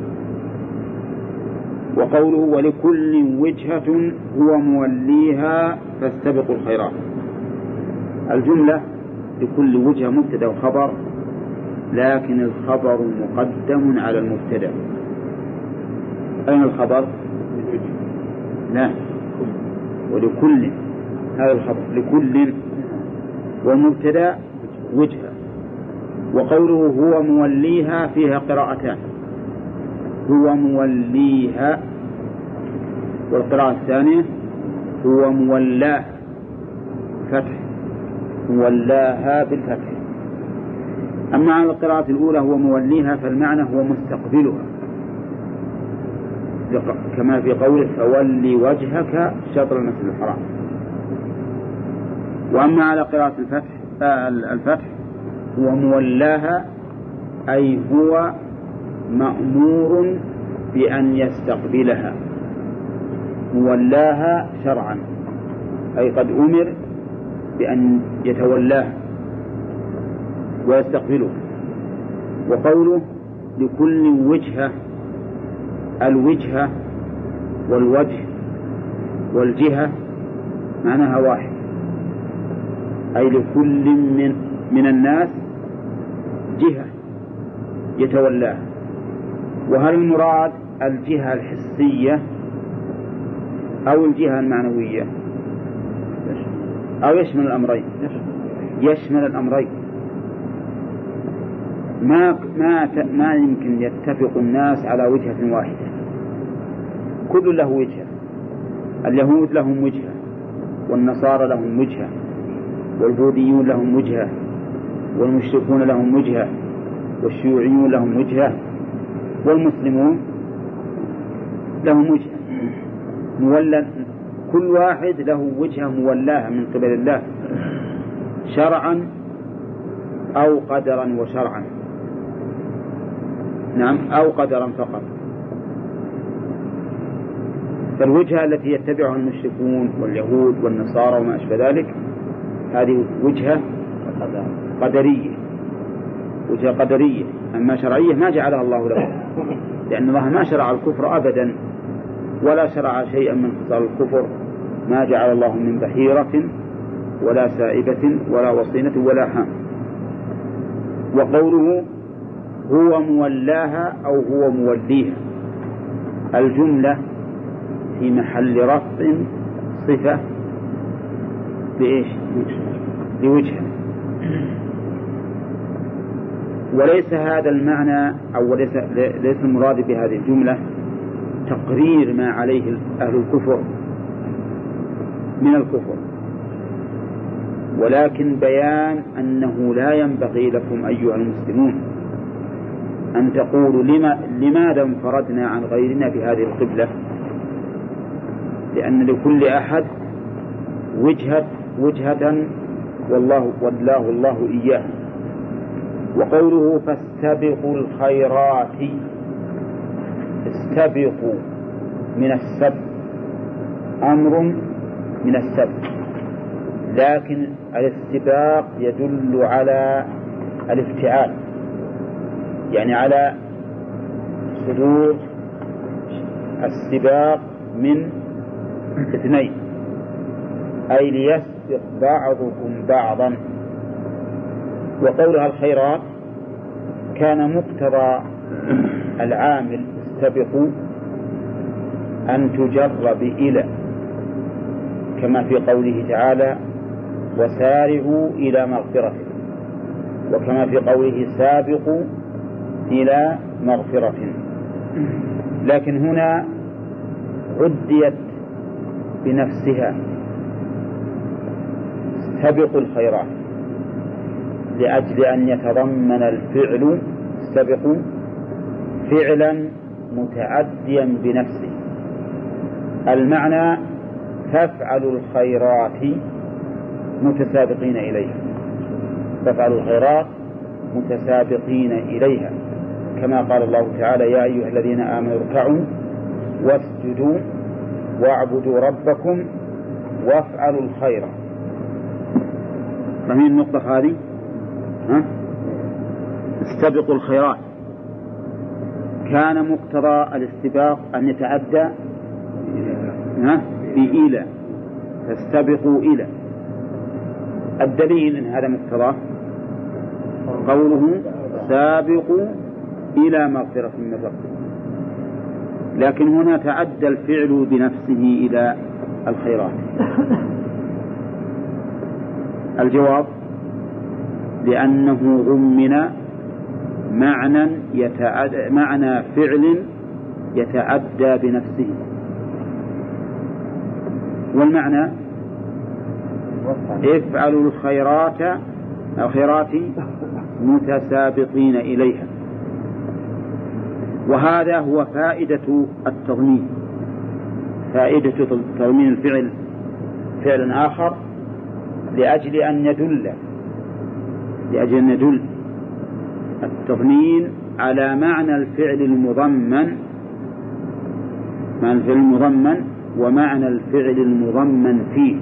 وقوله ولكل وجهة هو موليها فاستبقوا الخيرات، الجملة لكل وجهة مبتدأ وخبر، لكن الخبر مقدم على المبتدأ. أين الخبر؟ لا، ولكل، هذا الخبر لكل، والمبتدأ وجهة. وقوله هو موليها فيها قراءتان، هو موليها، والقراءة الثانية هو مولاها فتح، مولاها بالفتح. أما على القراءة الأولى هو موليها فالمعنى هو مستقبلها، كما في قوله فولي وجهك شطر المسجد الحرام. وأما على قراءة الفتح هو مولاها، أي هو مأمور بأن يستقبلها، مولاها شرعا، أي قد أمر بأن يتولاها ويستقبله. وقوله لكل وجهة، الوجهة والوجه والجهة معناها واحد، أي لكل من الناس جهة يتولاها. وهل المراد الجهة الحسية أو الجهة المعنوية، أو يشمل الأمرين؟ يشمل الأمرين. ما يمكن يتفق الناس على وجهة واحدة، كل له وجهة. اليهود لهم وجهة، والنصارى لهم وجهة، والبوذيون لهم وجهة، والمشركون لهم وجهة، والشيوعيون لهم وجهة، والمسلمون لهم وجهة مولى، كل واحد له وجهة مولاها من قبل الله شرعا أو قدرا وشرعا. نعم، أو قدرا فقط. فالوجهة التي يتبعها المشركون واليهود والنصارى وما أشبه ذلك هذه وجهة قدرية، وجهة قدرية. أما شرعية ما جعلها الله له، لأن الله ما شرع الكفر أبدا، ولا شرع شيئا من خصال الكفر، ما جعل الله من بحيرة ولا سائبة ولا وصينة ولا حام. وقوله هو مولاها أو هو موليها، الجملة في محل رفع صفة لإيش؟ لوجهه. وليس هذا المعنى أو ليس المراد بهذه الجملة تقرير ما عليه أهل الكفر من الكفر، ولكن بيان أنه لا ينبغي لكم أيها المسلمون أن تقولوا لماذا انفردنا عن غيرنا في هذه القبلة، لأن لكل أحد وجهة والله الله إياه. وقوله فاستبقوا الخيرات، استبقوا من السبق، أمر من السبق، لكن الاستباق يدل على الافتعال، يعني على صدور السباق من اثنين، أي ليسبق بعضكم بعضا. وقولها الخيرات كان مقتضى العامل استبقوا أن تجر بإلى، كما في قوله تعالى وسارعوا إلى مغفرة، وكما في قوله سابقوا إلى مغفرة. لكن هنا عديت بنفسها استبقوا الخيرات، لأجل أن يتضمن الفعل استبقوا فعلا متعديا بنفسه. المعنى فافعلوا الخيرات متسابقين إليها، فافعلوا الخيرات متسابقين إليها، كما قال الله تعالى يا أيها الذين آمنوا اركعوا واسجدوا واعبدوا ربكم وافعلوا الخير. فمن النقطة هذه استبقوا الخيرات كان مقتضى الاستباق أن يتعدى بإلى، فاستبقوا إلى. الدليل إن هذا مقتضاه قوله سابقوا إلى مغفرة من ربكم، لكن هنا تعدى الفعل بنفسه إلى الخيرات. الجواب لأنه ضمن معنى فعل يتعدى بنفسه، والمعنى افعلوا الخيرات متسابقين إليها. وهذا هو فائدة التضمين، فائدة تضمين الفعل فعل آخر لأجل أن يدل التضمين على معنى الفعل المضمن ومعنى الفعل المضمن فيه.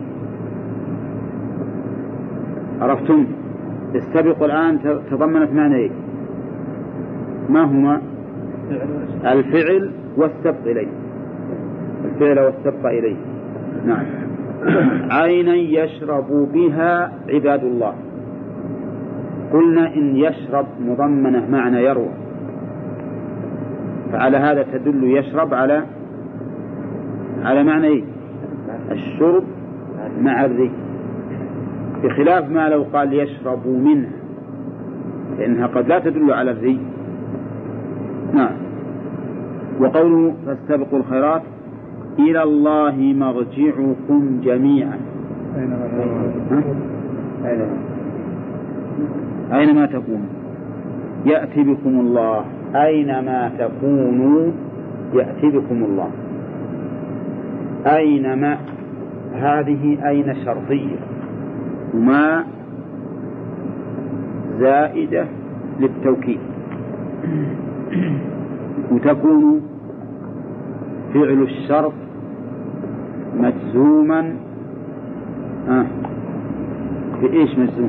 عرفتم؟ السابق الآن تضمنت معنى ما هما؟ الفعل والسبق إليه، الفعل والسبق إليه. نعم. عينا يشرب بها عباد الله. قلنا إن يشرب مضمنة معنى يروى، فعلى هذا تدل يشرب على معنى الشرب مع الري، بخلاف ما لو قال يشرب منها فإنها قد لا تدل على الري. نعم. وقوله فاستبقوا الخيرات إلى الله مرجعكم جميعا. أينما تكونوا يأتي بكم الله، أينما تكونوا يأتي بكم الله. أينما هذه أين شرطية وما زائدة للتوكيد، وتكون فعل الشرط مجزوما بإيش مجزوم؟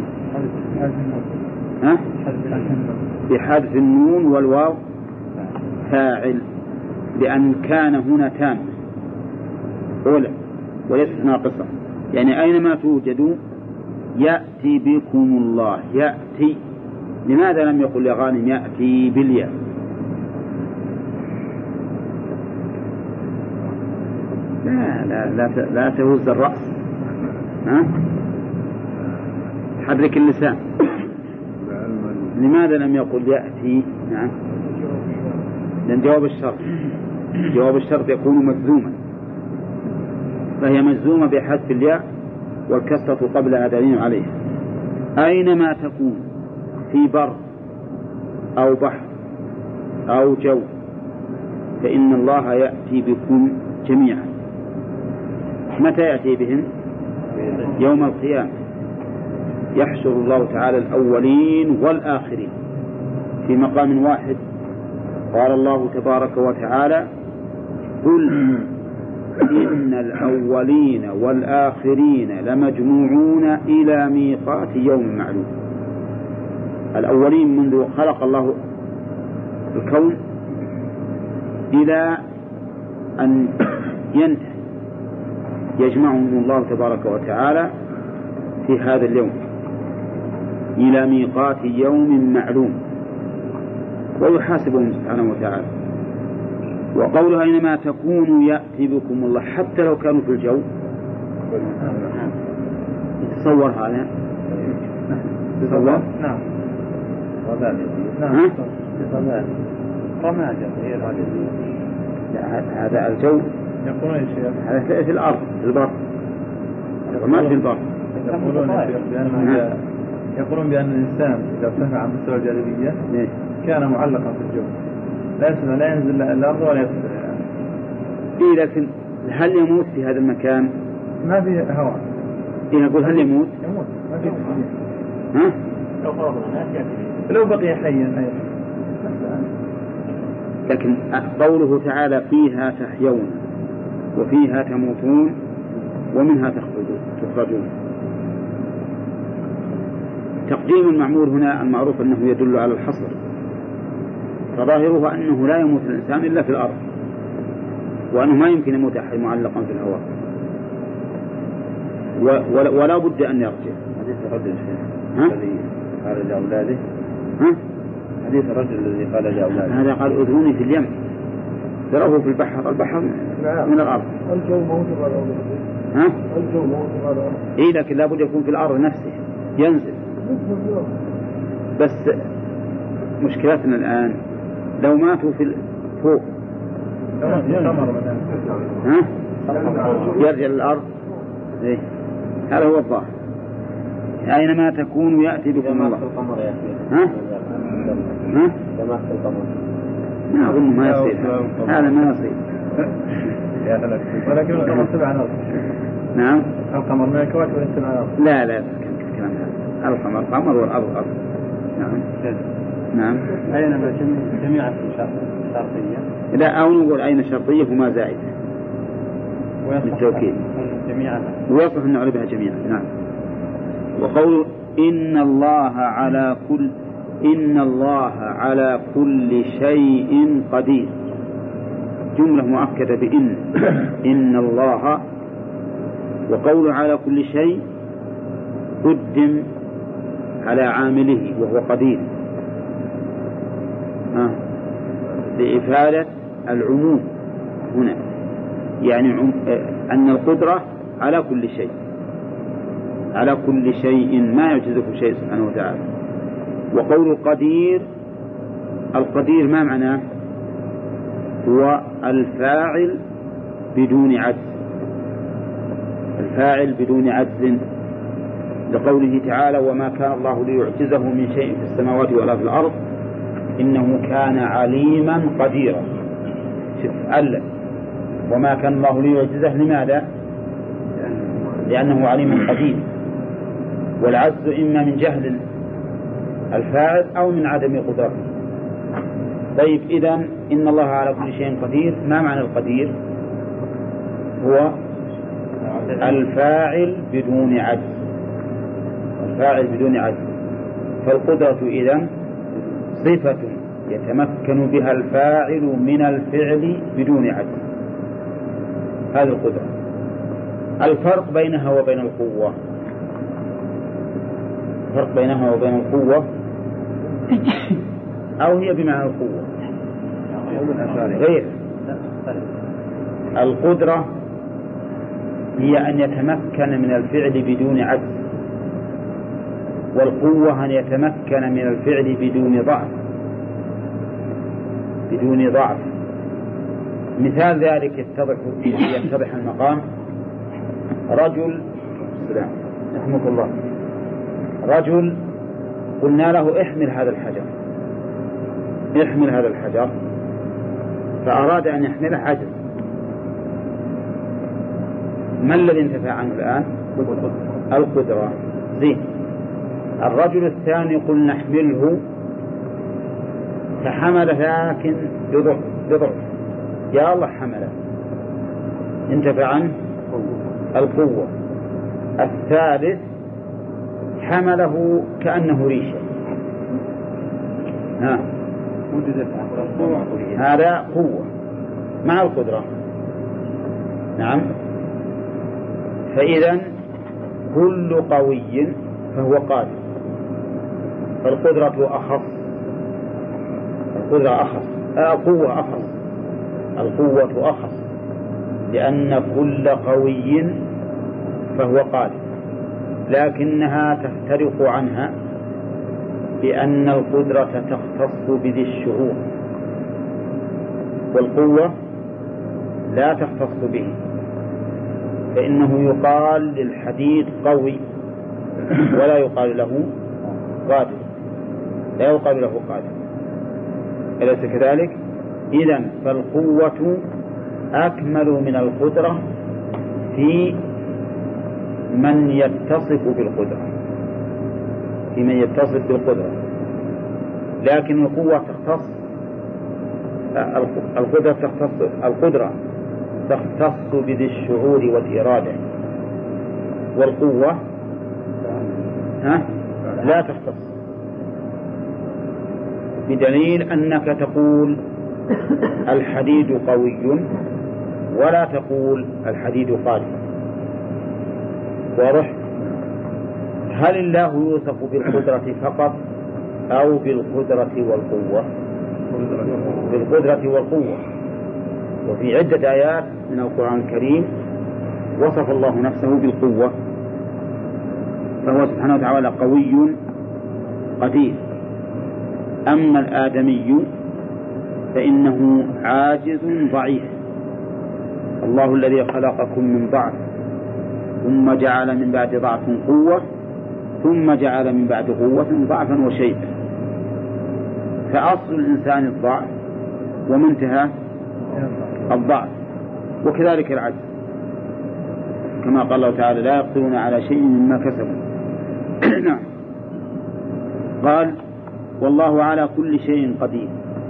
بحذف النون والواو فاعل، لأن كان هنا تام أولى وليست ناقصة. يعني أينما توجدوا يأتي بكم الله. يأتي، لماذا لم يقل يا غانم يأتي بالياء؟ لا تهز الرأس، حرك اللسان. لماذا لم يقل يأتي؟ نعم، لأن جواب الشرط يكون مجزوما، فهي مجزومة بحذف الياء والكسرة قبلها دليل عليها. أينما تكون في بر أو بحر أو جو فإن الله يأتي بكم جميعا. متى يأتي بهم؟ يوم القيامة يحشر الله تعالى الأولين والآخرين في مقام واحد. قال الله تبارك وتعالى قل إن الأولين والآخرين لمجموعون إلى ميقات يوم معلوم. الأولين منذ خلق الله الكون إلى أن ينتهي يجمعهم الله تبارك وتعالى في هذا اليوم إلى ميقات يوم معلوم ويحاسبهم سبحانه وتعالى. وقولها أينما تكونوا يأتي بكم الله، حتى لو كانوا في الجو. تصور هذا؟ تصور؟ نعم. رمادة هي هذا الجو هذا في الأرض في البر، ما في البر. يقولون بأن الإنسان إذا ارتفع عن مستوى الجاذبية كان معلقا في الجو، لا ينزل الأرض ولا يصل. إيه، لكن هل يموت في هذا المكان؟ ما في هواء. إيه، نقول هل يموت؟ ما في لو بقي حيا. لكن قوله تعالى فيها تحيون وفيها تموتون ومنها تخرجون. تقديم المعمول هنا المعروف أنه يدل على الحصر، فظاهره أنه لا يموت الإنسان إلا في الأرض، وأنه ما يمكن يموت أحد معلقا في الهواء، ولا بد أن يرجع. حديث الرجل الذي قال لأولاده، حديث الرجل الذي قال لأولاده، هذا قال أذروني في اليم، تراه في البحر من الأرض. الجو موجب على الأرض. الجو موجب على الأرض. إيه، لكن لابد يكون في الأرض نفسه ينزل. بس مشكلتنا الآن لو ماتوا فوق يرجع للأرض. إيه؟ هذا هو الظاهر. أينما تكون يأتي بكم الله. جماعة القمر ما أظن ما يصير هذا، ما يصير. ولكن القمر تبع الأرض. نعم، القمر من الكواكب تبع الأرض. لا الكلام هذا، القمر قمر والأرض أرض. نعم. أينما جميعا شرطية. لا، أو نقول أين شرطية وما زائدة بالتوكيد جميعا، ويصح أن نعربها جميعا. نعم. وقول إن الله على كل شيء قدير، جملة مؤكدة بإن. إن الله، وقول على كل شيء قدم على عامله وهو قدير لإفادة العموم هنا، يعني أن القدرة على كل شيء، على كل شيء ما يعجزه شيء سبحانه وتعالى. وقول القدير ما معناه؟ هو الفاعل بدون عجز، الفاعل بدون عجز، لقوله تعالى وما كان الله ليعجزه من شيء في السماوات ولا في الأرض إنه كان عليما قديرا. شوف، وما كان الله ليعجزه، لماذا؟ لأنه عليم قدير، والعجز إما من جهل الفاعل أو من عدم قدرته. طيب، إذن إن الله على كل شيء قدير، ما معنى القدير؟ هو الفاعل بدون عجز، الفاعل بدون عجز. فالقدرة إذن صفة يتمكن بها الفاعل من الفعل بدون عجز، هذه القدرة. الفرق بينها وبين القوة، الفرق بينها وبين القوة أو هي بمعنى القوة غير. القدرة هي أن يتمكن من الفعل بدون عجز، والقوة أن يتمكن من الفعل بدون ضعف. مثال ذلك يتضح المقام. رجل، رحمك الله، رجل قلنا له احمل هذا الحجر، فأراد أن يحمله عجز. ما الذي انتفع عنه الآن؟ القدرة. زين. الرجل الثاني قلنا احمله فحمل، لكن بضعف، يا الله حمله، انتفع عنه القوة. الثالث حمله كأنه ريشة، هذا قوة مع القدرة. نعم. فإذا كل قوي فهو قادر، فالقدرة أخص، القدرة قوة أخص، القوة أخص، لأن كل قوي فهو قادر، لكنها تفترق عنها بأن القدرة تختص بذي الشعور، والقوة لا تختص به، فإنه يقال للحديد قوي ولا يقال له قادر، لا يقال له قادر، أليس كذلك؟ إذن فالقوة أكمل من القدرة في من يتصف بالقدرة، لكن القوة تختص، القدرة تختص بذي الشعور والإرادة، والقوة لا تختص. بدليل أنك تقول الحديد قوي ولا تقول الحديد قادر. واضح؟ هل الله يوصف بالقدرة فقط أو بالقدرة والقوة؟ بالقدرة والقوة. وفي عدة آيات من القرآن الكريم وصف الله نفسه بالقوة، فهو سبحانه وتعالى قوي قدير. أما الآدمي فإنه عاجز ضعيف. الله الذي خلقكم من ضعف ثم جعل من بعد ضعف قوة ثم جعل من بعد قوة ضعفا وشيبا. فأصل الإنسان الضعف ومنتهى الضعف، وكذلك العجز، كما قال الله تعالى لا يقدرون على شيء مما كسبوا. نعم. قال والله على كل شيء قدير.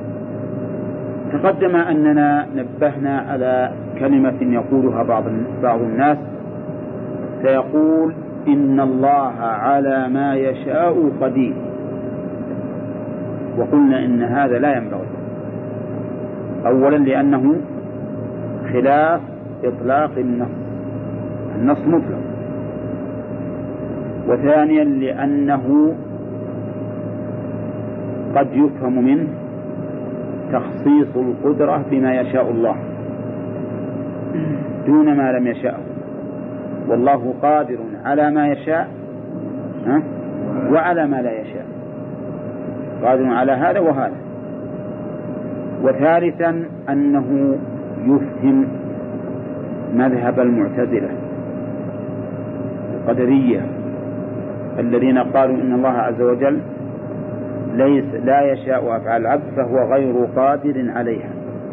تقدم أننا نبهنا على كلمة يقولها بعض الناس، فيقول إن الله على ما يشاء قدير، وقلنا إن هذا لا ينبغي. أولا لأنه خلاف إطلاق النص مطلق، وثانيا لأنه قد يفهم منه تخصيص القدرة بما يشاء الله دون ما لم يشاء، والله قادر على ما يشاء وعلى ما لا يشاء، قادر على هذا وهذا. وثالثا أنه يفهم مذهب المعتزلة القدرية الذين قالوا إن الله عز وجل لا يشاء أفعال العبد فهو غير قادر عليها.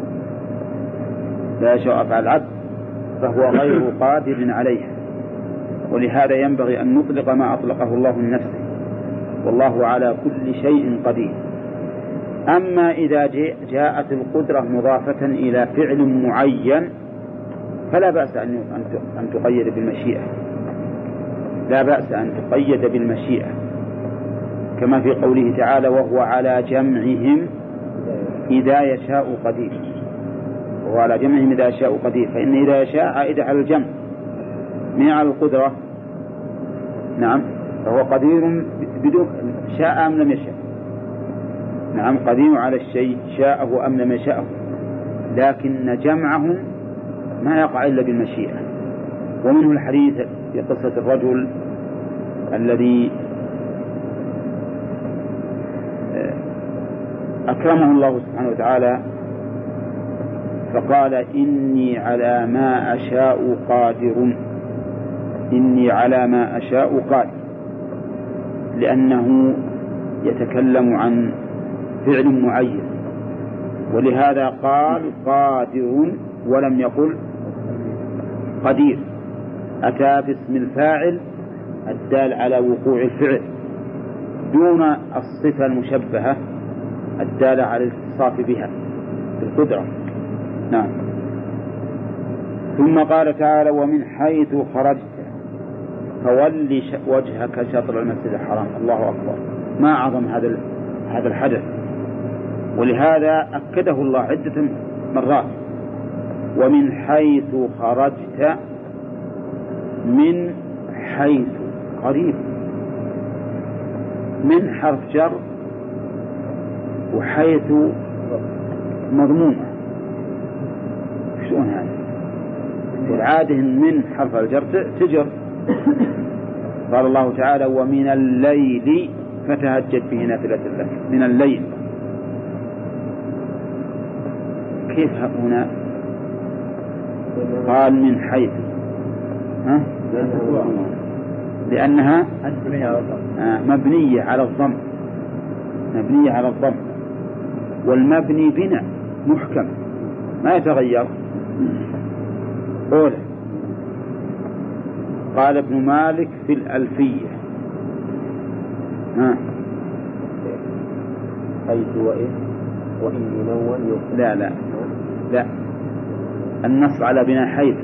لا يشاء أفعال العبد فهو غير قادر عليها، ولهذا ينبغي أن نطلق ما أطلقه الله من نفسه، والله على كل شيء قدير. أما إذا جاءت القدرة مضافة إلى فعل معين فلا بأس أن تقيد بالمشيئة، لا بأس أن تقيد بالمشيئة، كما في قوله تعالى وهو على جمعهم إذا يشاء قدير. وهو على جمعهم إذا يشاء قدير، فإن إذا يشاء عائدة على الجمع من على القدرة. نعم، فهو قدير بدون شاء أم لم يشاء. نعم، قدير على الشيء شاءه أم لم يشاءه، لكن جمعهم ما يقع إلا بالمشيئة. ومنه الحديث في قصة الرجل الذي أكرمه الله سبحانه وتعالى فقال إني على ما أشاء قادر، إني على ما أشاء قادر، لأنه يتكلم عن فعل معين، ولهذا قال قادر ولم يقل قدير. أتى باسم الفاعل الدال على وقوع الفعل دون الصفة المشبهة الدالة على الاتصاف بها بالقدرة. نعم. ثم قال تعالى ومن حيث خرجت فول وجهك شطر المسجد الحرام. الله أكبر، ما أعظم هذا الحدث، ولهذا أكده الله عدة مرات. ومن حيث خرجت، من حيث قريب، من حرف جر وحيث مضمومة. شلون هذا؟ والعادة من حرف الجر تجر. قال الله تعالى ومن الليل فتهجد به نافلة لك. من الليل، كيف هنا قال من حيث؟ لأنها مبنية على الضم، مبنية على الضم، والمبني بناء محكم ما يتغير. قوله قال ابن مالك في الألفية حيث وإن ينون لا النص على بناء حيث.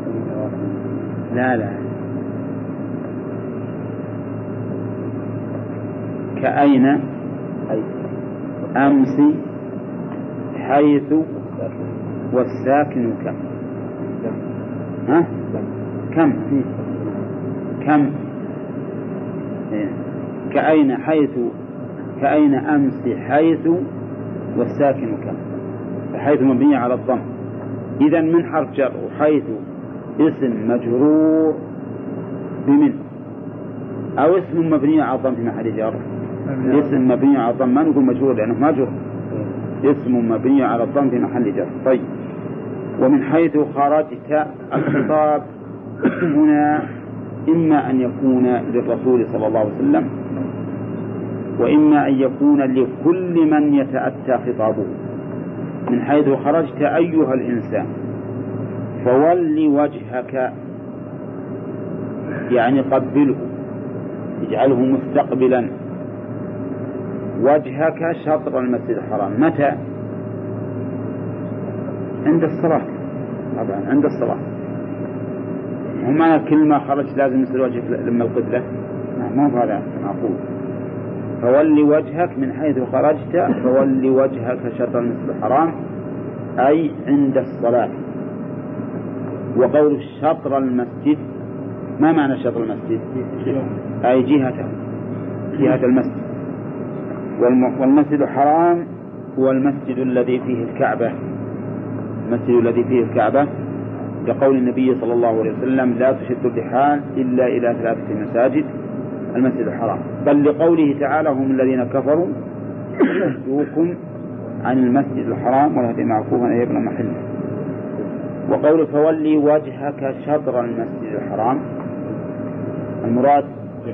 لا كأين أمس حيث والساكن كم. ها؟ كم كأين أمس حيث والساكن كم. فحيث مبنية على الضم، إذا من حرف جر، وحيث اسم مجرور بمن، أو اسم مبني على الضم في محل جر. اسم مبني على الضم ما نقول مجرور لأنه مجرور، اسم مبني على الضم في محل جر. طيب، ومن حيث خرجت، الخطاب هنا إما أن يكون للرسول صلى الله عليه وسلم، وإما أن يكون لكل من يتأتى خطابه. من حيث خرجت أيها الإنسان فول وجهك، يعني قبله، اجعله مستقبلا وجهك شطر المسجد الحرام. متى؟ عند الصلاة، طبعا عند الصلاة. وما كل ما خرج لازم يصير وجهك لما القبلة، ما هو هذا معقول. فول وجهك من حيث خرجت، فول وجهك شطر المسجد الحرام أي عند الصلاة. وقول شطر المسجد، ما معنى شطر المسجد؟ أي جهة المسجد. والمسجد الحرام هو المسجد الذي فيه الكعبة، المسجد الذي فيه الكعبة، لقول النبي صلى الله عليه وسلم لا تشد الرحال إلا إلى 3 مساجد، المسجد الحرام. بل لقوله تعالى هم الذين كفروا يصدوكم عن المسجد الحرام والهدي معكوفا أن يبلغ محله. وقول فولي وجهك شطر المسجد الحرام، المراد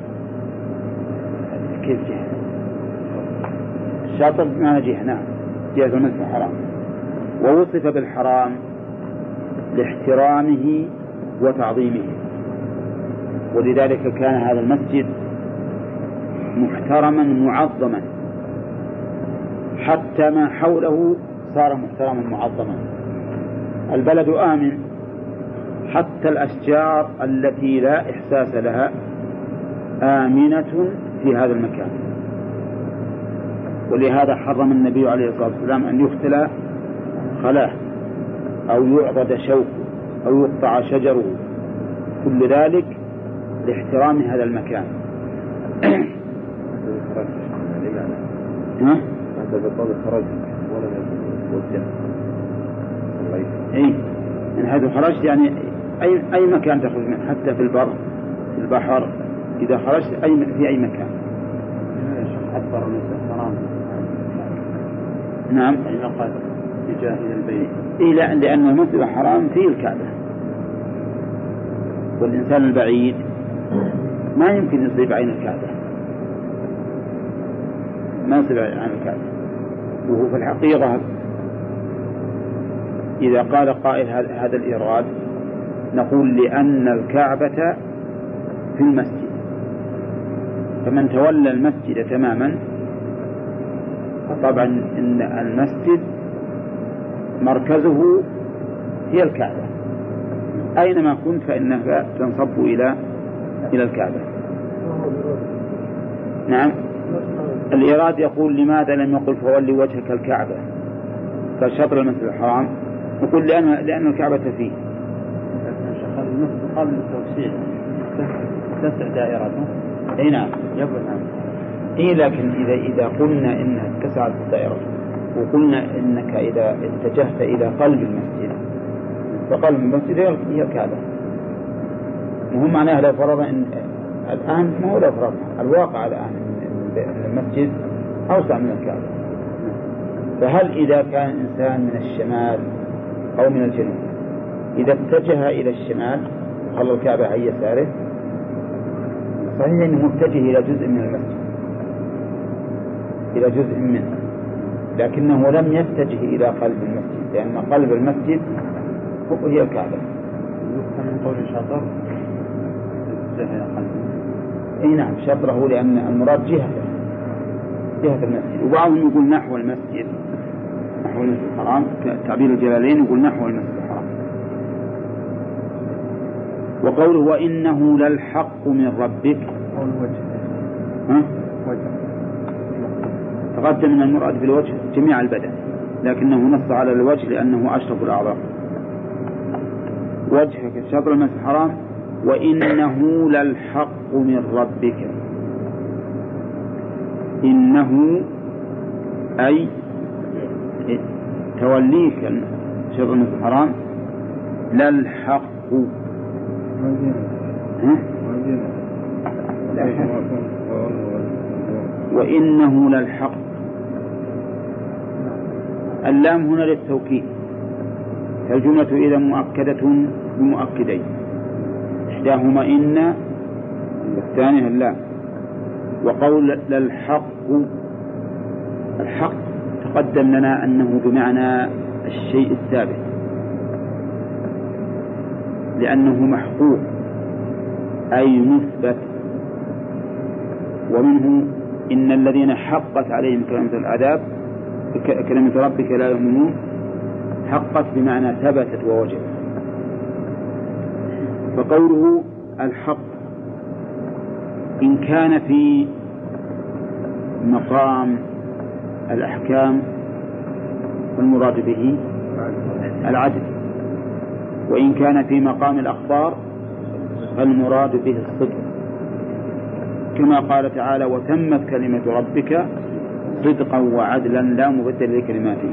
كيف جهة؟ الشاطر بمعنى جهة، نعم، جهة المسجد الحرام. ووصف بالحرام لاحترامه وتعظيمه، ولذلك كان هذا المسجد محترما معظما، حتى ما حوله صار محترما معظما. البلد آمن، حتى الأشجار التي لا إحساس لها آمنة في هذا المكان. ولهذا حرم النبي عليه الصلاة والسلام أن يختلى خلاه، أو يعضد شوكه، أو يقطع شجره، كل ذلك لاحترام هذا المكان. من حيث خرجت يعني أي مكان تخرج منه، حتى في البر، في البحر، إذا خرجت في أي مكان. أكبر من الحرام. نعم. قد اتجاه إلى البيت. لا، لأن المسجد الحرام فيه الكعبة، والإنسان البعيد ما يمكن يصيب عين الكعبة، ما يصيب عين الكعبة. وهو في الحقيقة إذا قال قائل هذا الإيراد نقول لأن الكعبة في المسجد، فمن تولى المسجد تماما طبعا إن المسجد مركزه هي الكعبة، أينما كنت فإنها تنصب إلى الكعبة. نعم. الإيراد يقول لماذا لم يقل فولي وجهك الكعبة كشطر المسجد الحرام؟ يقول لأن الكعبة فيه. المسجد قبل التوسيع تسع دائرته. أي نعم. يبقى لكن إذا قلنا إنها اتسعت الدائرة، وقلنا إنك إذا اتجهت إلى قلب المسجد، فقلب المسجد هي الكعبة. وهم معناها لو فرض إن الآن ما هو لو فرض الواقع الآن المسجد أوسع من الكعبة. فهل إذا كان إنسان من الشمال أو من الجنوب إذا اتجه إلى الشمال وخلى الكعبة عن يساره، صحيح أنه متجه إلى جزء من المسجد، إلى جزء منه، لكنه لم يتجه إلى قلب المسجد، لأن قلب المسجد هي الكعبة. من قول شطر إلى قلبه. أي نعم، شطره، لأن المراد جهة المسجد. وبعضهم يقول نحو المسجد، نحو المسجد الحرام، تعبير الجلالين يقول نحو المسجد الحرام. وقوله وإنه للحق من ربك، قول وجه. ها؟ وجه. تقدم من المراد بالوجه جميع البدن، لكنه نص على الوجه لأنه أشرف الأعضاء. وجهك شطر المسجد الحرام وإنه للحق من ربك. إنه أي توليك شطر المسجد الحرام للحق. وإنه للحق. اللام هنا للتوكيد، فالجملة إذا مؤكدة بمؤكدين، إحداهما إن والثانية اللام. وقول للحق، الحق تقدم لنا أنه بمعنى الشيء الثابت لأنه محقوق أي مثبت. ومنه إن الذين حقت عليهم كلمة العذاب كلمة ربك لا يؤمنون، حقت بمعنى ثبتت ووجدت. فقوله الحق إن كان في مقام الأحكام والمراد به العدل، وإن كان في مقام الأخبار فالمراد به الصدق، كما قال تعالى وتمت كلمة ربك صدقا وعدلا لا مبدل لكلماته.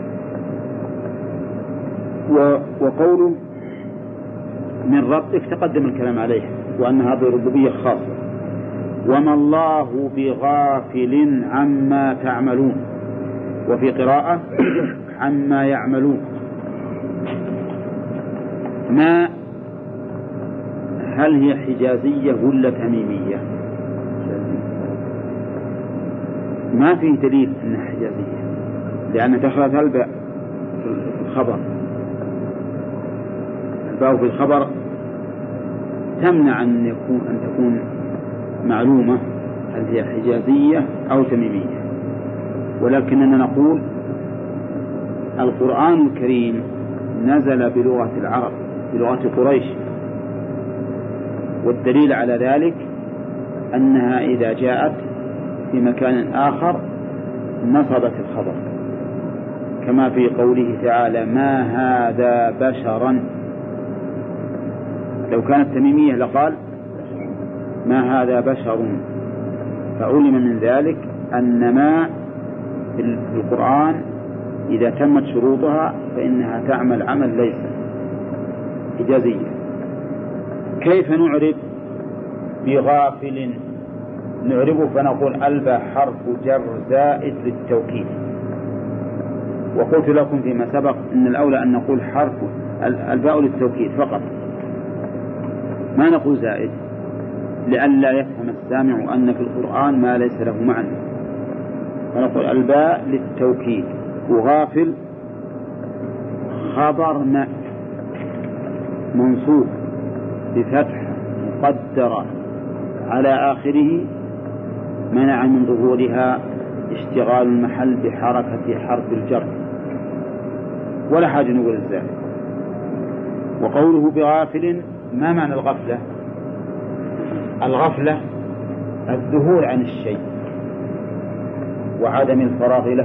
وقوله من ربك تقدم الكلام عليه وأن هذه ربوبية خاصة. وما الله بغافل عما تعملون، وفي قراءة عما يعملون. ما هل هي حجازية ولا تميمية؟ ما في دليل أنها حجازية لأن دخلت الباء في الخبر. الباء في الخبر تمنع أن تكون معلومة هل هي حجازية أو تميمية، ولكننا نقول القرآن الكريم نزل بلغة العرب بلغة قريش، والدليل على ذلك أنها إذا جاءت في مكان آخر نصبت الخبر، كما في قوله تعالى ما هذا بشرا. لو كانت تميمية لقال ما هذا بشر، فعلم من ذلك أن ما في القرآن إذا تمت شروطها فإنها تعمل عمل ليس حجازية. كيف نعرب بغافل؟ نعربه فنقول الباء حرف جر زائد للتوكيد. وقلت لكم فيما سبق أن الأولى أن نقول حرف الباء للتوكيد فقط، ما نقول زائد، لئلا يفهم السامع أن في القرآن ما ليس له معنى، فنقول الباء للتوكيد. وغافل خبر ما منصوب بفتح مقدرة على آخره منع من ظهورها اشتغال المحل بحركة حرف الجر، ولا حاجة نقول الزائد. وقوله بغافل ما معنى الغفلة؟ الغفلة الذهول عن الشيء وعدم الفراغ له،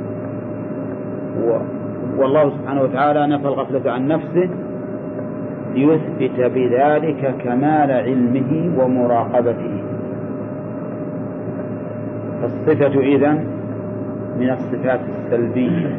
والله سبحانه وتعالى نفى الغفلة عن نفسه ليثبت بذلك كمال علمه ومراقبته. فالصفة إذن من الصفات السلبية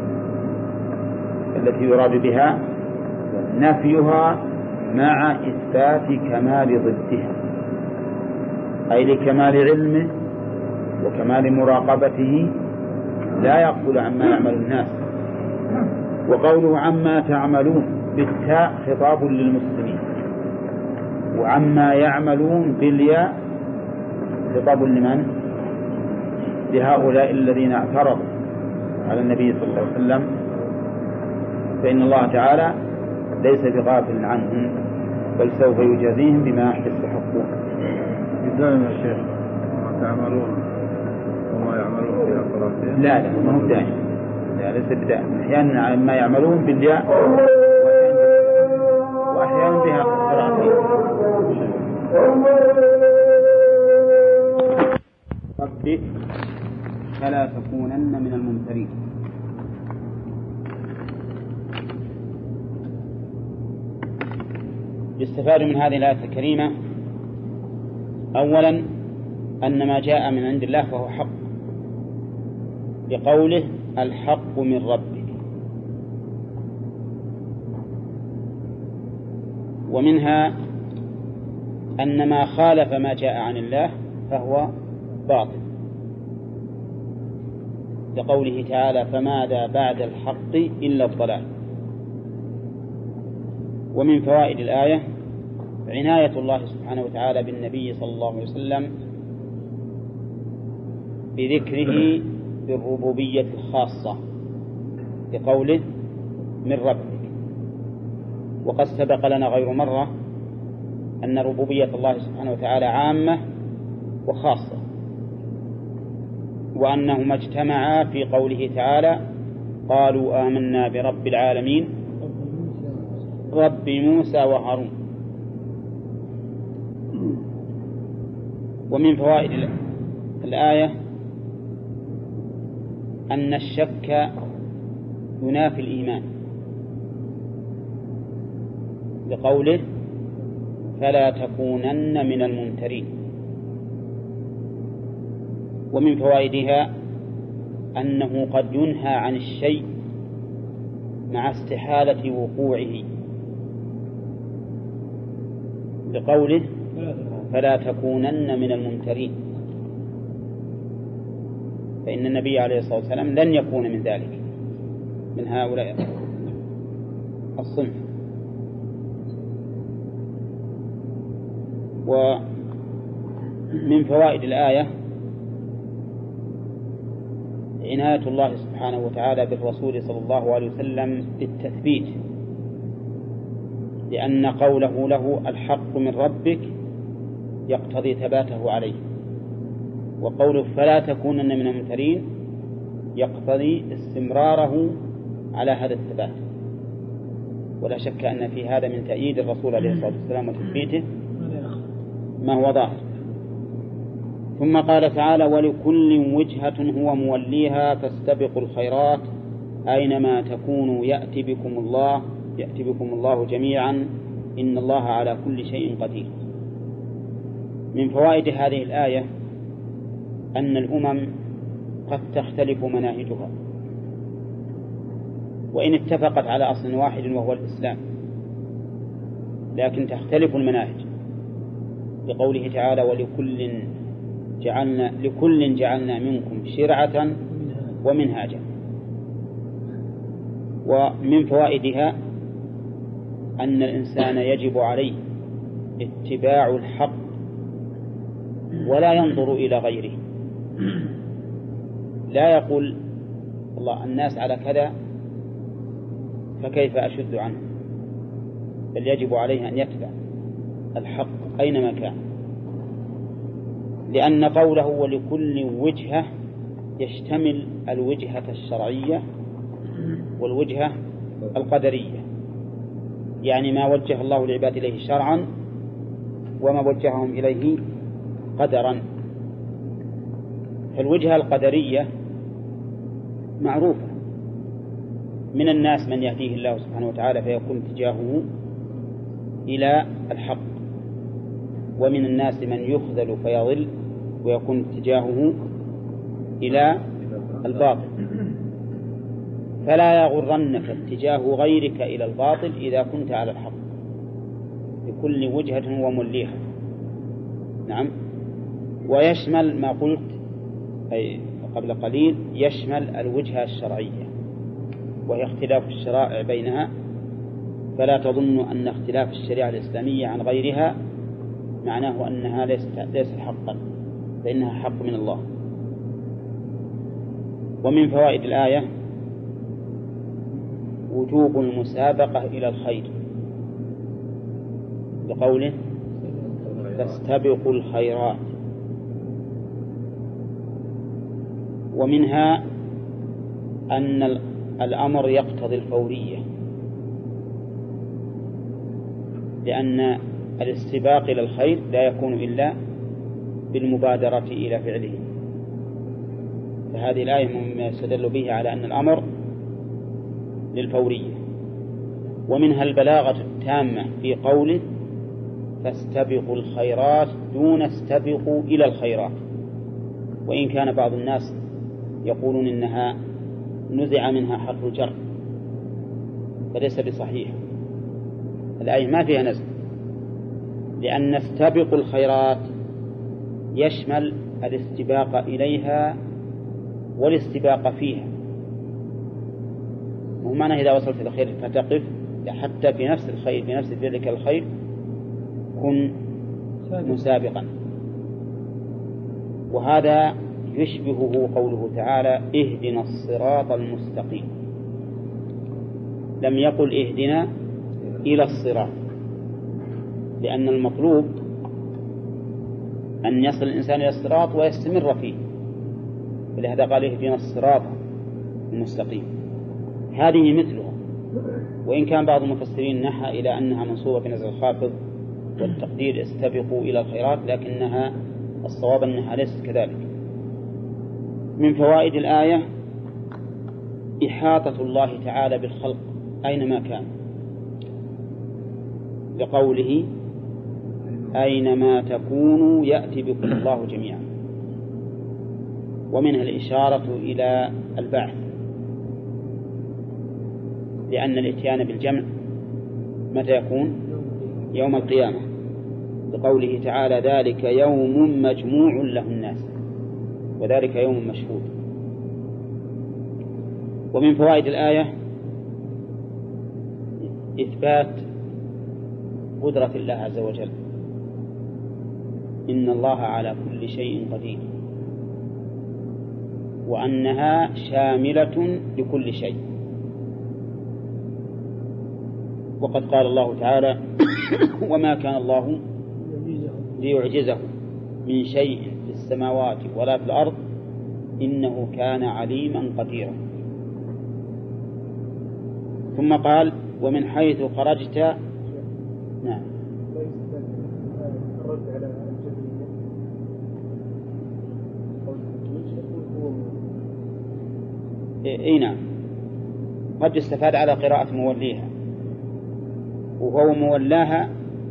التي يراد بها نفيها مع إثبات كمال ضدها، أي لكمال علمه وكمال مراقبته لا يغفل عما يعمل الناس. وقوله عما تعملون بالتاء خطاب للمسلمين، وعما يعملون بالياء خطاب لمن؟ لهؤلاء الذين اعترضوا على النبي صلى الله عليه وسلم، فإن الله تعالى ليس بغافل عنهم بل سوف يجازيهم بما يستحقون. دائما يا شيخ ما تعملون وما يعملون في أقراتهم. لا ما هو دائما، لا ليس بدائما، أحيانا ما يعملون بالياء وأحيانا بها قراءتين. ربك فلا الممترين. يستفاد من هذه الآية الكريمة أولا أن ما جاء من عند الله فهو حق، بقوله الحق من ربك. ومنها أن ما خالف ما جاء عن الله فهو باطل، لقوله تعالى فماذا بعد الحق إلا الضلال. ومن فوائد الآية عناية الله سبحانه وتعالى بالنبي صلى الله عليه وسلم بذكره بالربوبية الخاصة بقوله من ربك. وقد سبق لنا غير مرة أن ربوبية الله سبحانه وتعالى عامة وخاصة، وأنهما اجتمعا في قوله تعالى قالوا آمنا برب العالمين رب موسى وهارون. ومن فوائد الآية أن الشك ينافي الإيمان بقوله فلا تكونن من الممترين. ومن فوائدها أنه قد ينهى عن الشيء مع استحالة وقوعه بقوله فلا تكونن من الممترين، فإن النبي عليه الصلاة والسلام لن يكون من ذلك، من هؤلاء الصنف. ومن فوائد الآية عناية الله سبحانه وتعالى بالرسول صلى الله عليه وسلم بالتثبيت، لأن قوله له الحق من ربك يقتضي ثباته عليه، وقوله فلا تكونن من الممترين يقتضي استمراره على هذا الثبات. ولا شك أن في هذا من تأييد الرسول عليه الصلاة والسلام وتثبيته ما هو ظاهر. ثم قال تعالى ولكل وجهة هو موليها فاستبقوا الخيرات أينما تكونوا يأتي بكم الله جميعا إن الله على كل شيء قدير. من فوائد هذه الآية أن الأمم قد تختلف مناهجها وإن اتفقت على أصل واحد وهو الإسلام، لكن تختلف المناهج بقوله تعالى لكل جعلنا منكم شرعة ومنهاجا. ومن فوائدها أن الإنسان يجب عليه اتباع الحق ولا ينظر إلى غيره، لا يقول الله الناس على كذا فكيف أشد عنه، بل يجب عليه أن يتبع الحق أينما كان، لأن قوله ولكل وجهة يشتمل الوجهة الشرعية والوجهة القدرية، يعني ما وجه الله العباد إليه شرعا وما وجههم إليه قدرا. فالوجهة القدرية معروفة، من الناس من يهديه الله سبحانه وتعالى فيكون اتجاهه إلى الحق، ومن الناس من يخذل فيضل ويكون اتجاهه إلى الباطل. فلا يغرنك اتجاه غيرك إلى الباطل إذا كنت على الحق، لكل وجهة وموليها. نعم. ويشمل ما قلت أي قبل قليل، يشمل الوجهة الشرعية وهي اختلاف الشرائع بينها، فلا تظن أن اختلاف الشريعة الإسلامية عن غيرها معناه أنها ليست حقا، فإنها حق من الله. ومن فوائد الآية وجوب المسابقة إلى الخير بقوله فاستبقوا الخيرات. ومنها أن الأمر يقتضي الفورية، لأن الاستباق إلى الخير لا يكون إلا بالمبادرة إلى فعله، فهذه الآية مما يستدل به على أن الأمر للفورية. ومنها البلاغة التامة في قوله فاستبقوا الخيرات دون استبقوا إلى الخيرات، وإن كان بعض الناس يقولون إنها نزع منها حرف الجر فليس بصحيح، الآية ما فيها نزع، لأن استبقوا الخيرات يشمل الاستباق إليها والاستباق فيها. ومعنى إذا وصلت إلى الخير فتقف، حتى في نفس الخير في نفس ذلك الخير كن مسابقا. وهذا يشبهه قوله تعالى اهدنا الصراط المستقيم، لم يقل اهدنا إلى الصراط، لأن المطلوب أن يصل الإنسان إلى الصراط ويستمر فيه، ولهذا قال اهدنا الصراط المستقيم. هذه مثلها، وإن كان بعض المفسرين نحى إلى أنها منصوبة بنزع الخافض والتقدير استبقوا إلى الخيرات، لكنها الصواب أنها ليست كذلك. من فوائد الآية إحاطة الله تعالى بالخلق أينما كان، لقوله أينما تكونوا يأتي بكم الله جميعا. ومنها الإشارة إلى البعث، لأن الإتيان بالجمع متى يكون؟ يوم القيامة، لقوله تعالى ذلك يوم مجموع له الناس وذلك يوم مشهود. ومن فوائد الآية إثبات قدرة الله عز وجل، إن الله على كل شيء قدير، وأنها شاملة لكل شيء. وقد قال الله تعالى وما كان الله ليعجزه من شيء في السماوات ولا في الأرض إنه كان عليما قديرا. ثم قال ومن حيث خرجت. نعم. اي نعم، قد يستفاد على قراءة موليها، وهو مولاها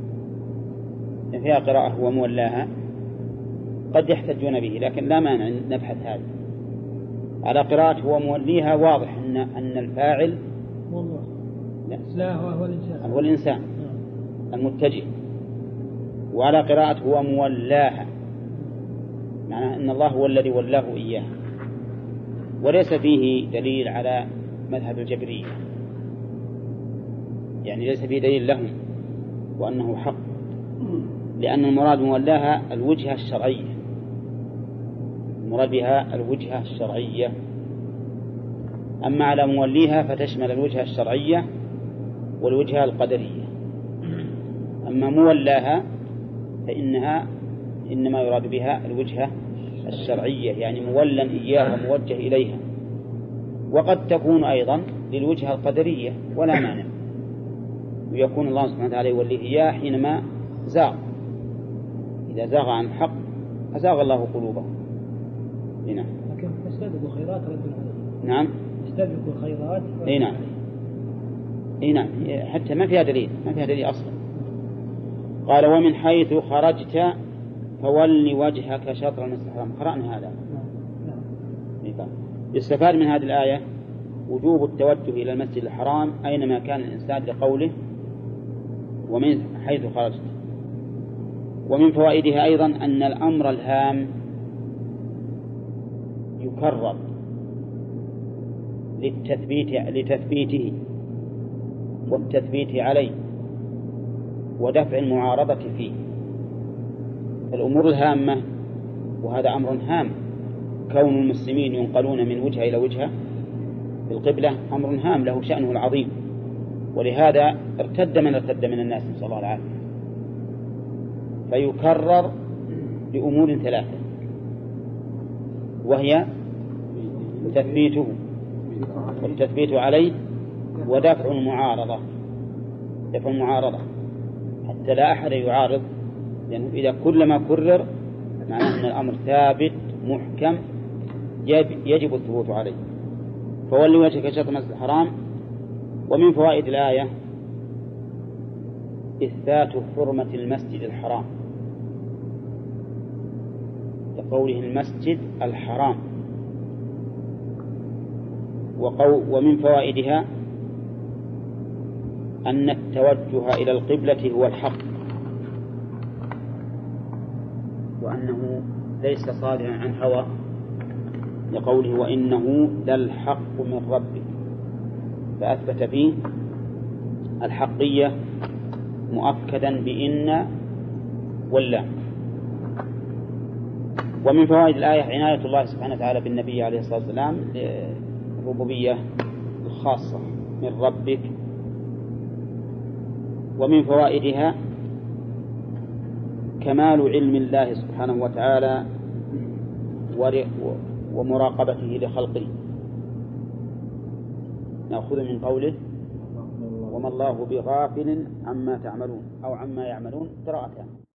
فيها قراءة هو مولاها قد يحتجون به، لكن لا مانع نبحث هذا. على قراءة هو موليها واضح أن الفاعل لا هو الإنسان، هو الإنسان المتجه. وعلى قراءة هو مولاها معناه أن الله هو الذي ولاه إياها، وليس فيه دليل على مذهب الجبرية، يعني ليس فيه دليل لهم وأنه حق، لأن المراد مولاها الوجهة الشرعية، المراد بها الوجهة الشرعية. أما على موليها فتشمل الوجهة الشرعية والوجهة القدرية. أما مولاها فإنها إنما يراد بها الوجهة الشرعية، يعني مولا إياها وموجه إليها، وقد تكون أيضا للوجهة القدرية ولا مانع، ويكون الله سبحانه وتعالى يوليه إياه حينما زاغ، إذا زاغ عن الحق أزاغ الله قلوبه. هنا لكن استبقوا الخيرات رد عليه. نعم استبقوا الخيرات. اي نعم، اي نعم، حتى ما فيها دليل، ما فيها دليل أصلا. قال ومن حيث خرجت فول وجهك شطر المسجد الحرام. قرأنا هذا. يستفاد من هذه الآية وجوب التوجه إلى المسجد الحرام أينما كان الإنسان، لقوله ومن حيث خرجت. ومن فوائدها أيضا أن الأمر الهام يكرر لتثبيته والتثبيت عليه ودفع المعارضة فيه. الأمور الهامة، وهذا أمر هام، كون المسلمين ينقلون من وجهة إلى وجهة في القبلة أمر هام له شأنه العظيم، ولهذا ارتد من الناس نسأل الله العافية. فيكرر لأمور ثلاثة، وهي تثبيته والتثبيت عليه ودفع المعارضة، دفع المعارضة حتى لا أحد يعارض، لأنه إذا كلما كرر معناه أن الأمر ثابت محكم يجب الثبوت عليه. فولي وجهك شطر المسجد الحرام. ومن فوائد الآية إثبات حرمة المسجد الحرام، لقوله المسجد الحرام. ومن فوائدها أن التوجه إلى القبلة هو الحق، وأنه ليس صادرا عن هوى، لقوله وإنه للحق من ربك، فأثبت فيه الحقية مؤكدا بإن واللام. ومن فوائد الآية عناية الله سبحانه وتعالى بالنبي عليه الصلاة والسلام الربوبية الخاصة من ربك. ومن فوائدها كمال علم الله سبحانه وتعالى ومراقبته لخلقه. نأخذ من قوله وما الله بغافل عما تعملون أو عما يعملون قراءتان.